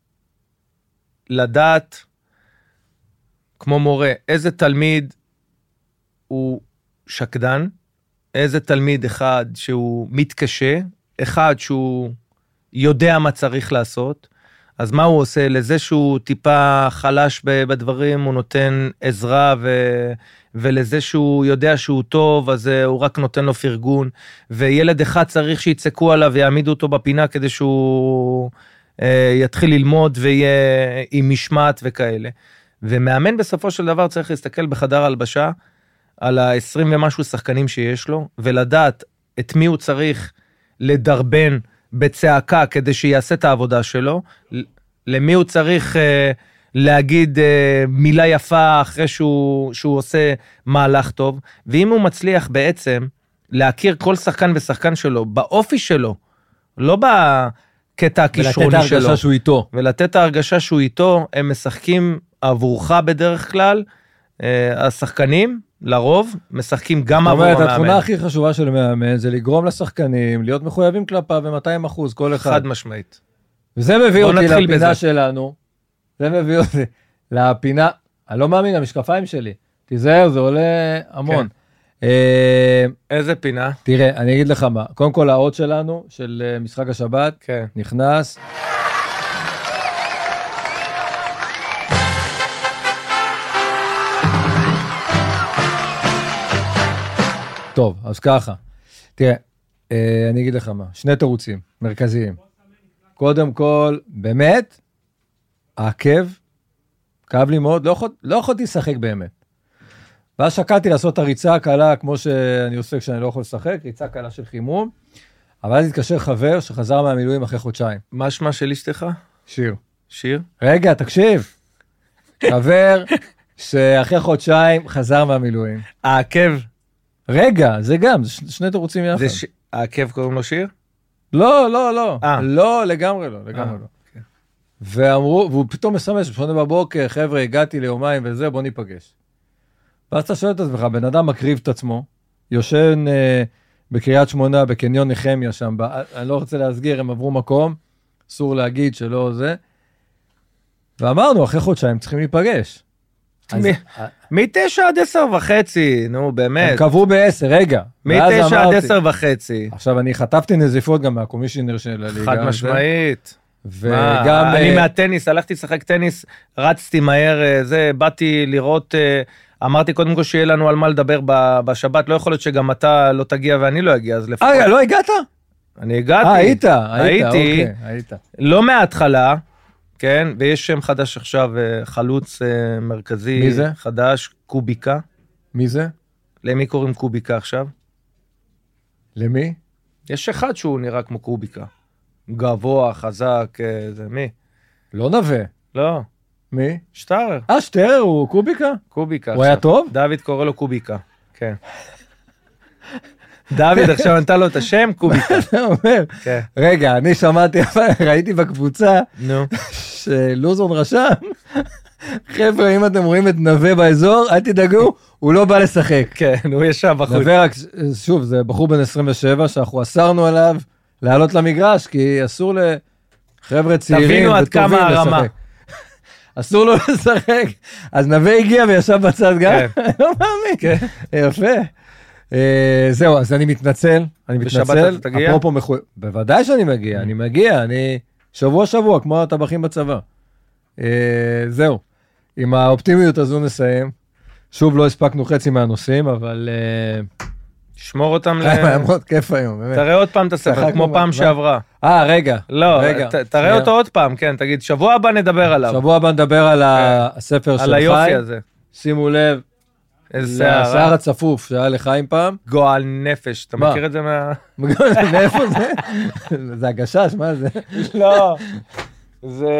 Speaker 6: לדעת, כמו מורה, איזה תלמיד הוא שקדן, איזה תלמיד אחד שהוא מתקשה, אחד שהוא יודע מה צריך לעשות, אז מה הוא עושה? לזה שהוא טיפה חלש בדברים, הוא נותן עזרה, ולזה שהוא יודע שהוא טוב, אז הוא רק נותן לו פרגון, וילד אחד צריך שיצקו עליו ויעמידו אותו בפינה, כדי שהוא יתחיל ללמוד ויהיה עם משמעת וכאלה. ומאמן בסופו של דבר צריך להסתכל בחדר הלבשה, על ה-20 ומשהו שחקנים שיש לו, ולדעת את מי הוא צריך לדרבן בצעקה, כדי שיעשה את העבודה שלו, למי הוא צריך להגיד מילה יפה אחרי שהוא עושה מהלך טוב, ואם הוא מצליח בעצם להכיר כל שחקן ושחקן שלו, באופי שלו, לא בקטע הכישרוני שלו.
Speaker 5: ולתת ההרגשה שהוא איתו.
Speaker 6: ולתת ההרגשה שהוא איתו, הם משחקים עבורך בדרך כלל, השחקנים, לרוב, משחקים גם עבור המאמן.
Speaker 5: התכונה הכי חשובה של מאמן, זה לגרום לשחקנים, להיות מחויבים כלפיו ב-200%, כל אחד.
Speaker 6: חד משמעית.
Speaker 5: וזה מביא אותי לפינה שלנו, זה מביא אותי לפינה, אני לא מאמין, המשקפיים שלי, תיזהר, זה עולה המון.
Speaker 6: איזה פינה?
Speaker 5: תראה, אני אגיד לך מה, קודם כל האות שלנו, של משחק השבת, נכנס. טוב, אז ככה, תראה, אני אגיד לך מה, שני תירוצים מרכזיים. קודם כל, באמת, העקב, כאב לי מאוד, לא יכולתי לשחק באמת. ואז שקלתי לעשות הריצה הקלה, כמו שאני עושה כשאני לא יכול לשחק, ריצה קלה של חימום, אבל אז התקשר חבר שחזר מהמילואים אחרי חודשיים.
Speaker 6: מה שמה של אשתך?
Speaker 5: שיר.
Speaker 6: שיר?
Speaker 5: רגע, תקשיב. חבר שאחרי חודשיים חזר מהמילואים.
Speaker 6: העקב? רגע,
Speaker 5: זה גם, זה שני תירוצים יחד.
Speaker 6: העקב קוראים לו שיר?
Speaker 5: לא, לא, לא. לא, לגמרי לא, לגמרי לא. ואמרו, והוא פתאום מסמש, בשונה בבוקר, חבר'ה, הגעתי ליומיים וזה, בוא ניפגש. ואז אתה שואל את עצמך, בן אדם מקריב את עצמו, יושן בקריית שמונה, בקניון נחמיה שם, אני לא רוצה להסגיר, הם עברו מקום, אסור להגיד שלא זה, ואמרנו, אחרי חודשיים צריכים להיפגש.
Speaker 6: מ-9 עד 10:30, נו באמת.
Speaker 5: הם קבעו ב-10, רגע.
Speaker 6: מ-9 עד 10:30.
Speaker 5: עכשיו, אני חטפתי נזיפות גם מהקומישיונר של הליגה.
Speaker 6: חד משמעית.
Speaker 5: וגם...
Speaker 6: אני מהטניס, הלכתי לשחק טניס, רצתי מהר, באתי לראות, אמרתי קודם כל שיהיה לנו על מה לדבר בשבת, לא יכול להיות שגם אתה לא תגיע ואני לא אגיע, אז לפחות...
Speaker 5: לא הגעת?
Speaker 6: אני הגעתי.
Speaker 5: הייתי.
Speaker 6: לא מההתחלה, כן, ויש שם חדש עכשיו, חלוץ מרכזי.
Speaker 5: מי זה?
Speaker 6: חדש, קוביקה.
Speaker 5: מי זה?
Speaker 6: למי קוראים קוביקה עכשיו?
Speaker 5: למי?
Speaker 6: יש אחד שהוא נראה כמו קוביקה. גבוה, חזק, זה מי?
Speaker 5: לא נווה.
Speaker 6: לא.
Speaker 5: מי?
Speaker 6: שטרר.
Speaker 5: שטרר הוא קוביקה?
Speaker 6: קוביקה.
Speaker 5: הוא היה טוב?
Speaker 6: דוד קורא לו קוביקה, כן. דוד עכשיו נתן לו את השם, קוביקה.
Speaker 5: אתה אומר, רגע, אני שמעתי, ראיתי בקבוצה, שלוזון רשם, חבר'ה, אם אתם רואים את נווה באזור, אל תדאגו, הוא לא בא לשחק.
Speaker 6: כן, הוא ישב בחוץ.
Speaker 5: נווה רק, שוב, זה בחור בן 27, שאנחנו אסרנו עליו לעלות למגרש, כי אסור לחבר'ה צעירים וטובים לשחק. אסור לו לשחק. אז נווה הגיע וישב בצד גם, לא מאמין. יפה. זהו, אז אני מתנצל.
Speaker 6: בשבת אתה תגיע?
Speaker 5: בוודאי שאני מגיע, אני מגיע, אני שבוע, כמו הטבחים בצבא. זהו, עם האופטימיות הזו נסיים. שוב, לא הספקנו חצי מהנושאים, אבל...
Speaker 6: שמור אותם
Speaker 5: היה מאוד כיף היום, באמת.
Speaker 6: תראה עוד פעם את הספר, כמו פעם שעברה.
Speaker 5: רגע.
Speaker 6: לא, תראה אותו עוד פעם, כן, תגיד, שבוע הבא נדבר עליו.
Speaker 5: שבוע הבא נדבר על הספר של חיים.
Speaker 6: על היופי הזה.
Speaker 5: שימו לב, השיער הצפוף שהיה לחיים פעם.
Speaker 6: גועל נפש, אתה מכיר את זה מה...
Speaker 5: מאיפה זה? זה הגשש, מה זה?
Speaker 6: לא, זה...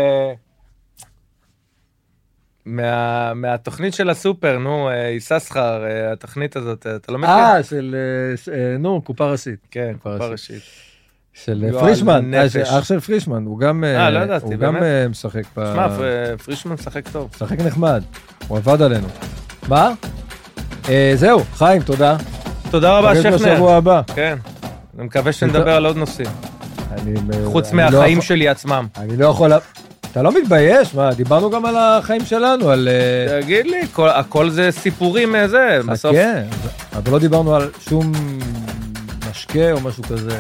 Speaker 6: מהתוכנית של הסופר, נו, איססחר, התוכנית הזאת, אתה לא מכיר?
Speaker 5: קופה ראשית.
Speaker 6: כן, קופה ראשית.
Speaker 5: של פרישמן, אח של פרישמן, הוא גם משחק.
Speaker 6: שמע, פרישמן משחק טוב.
Speaker 5: משחק נחמד, הוא עבד עלינו. מה? זהו, חיים, תודה.
Speaker 6: תודה רבה, שכנר.
Speaker 5: נפגש בשבוע הבא.
Speaker 6: כן, אני מקווה שנדבר על עוד נושאים. חוץ מהחיים שלי עצמם.
Speaker 5: אני לא יכול... אתה לא מתבייש? מה, דיברנו גם על החיים שלנו, על...
Speaker 6: תגיד לי, הכל זה סיפורים זה, בסוף...
Speaker 5: כן, אבל לא דיברנו על שום משקה או משהו כזה.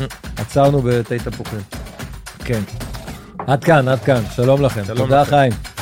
Speaker 5: עצרנו בתי תפוחים.
Speaker 6: כן.
Speaker 5: עד כאן. שלום לכם. תודה, חיים.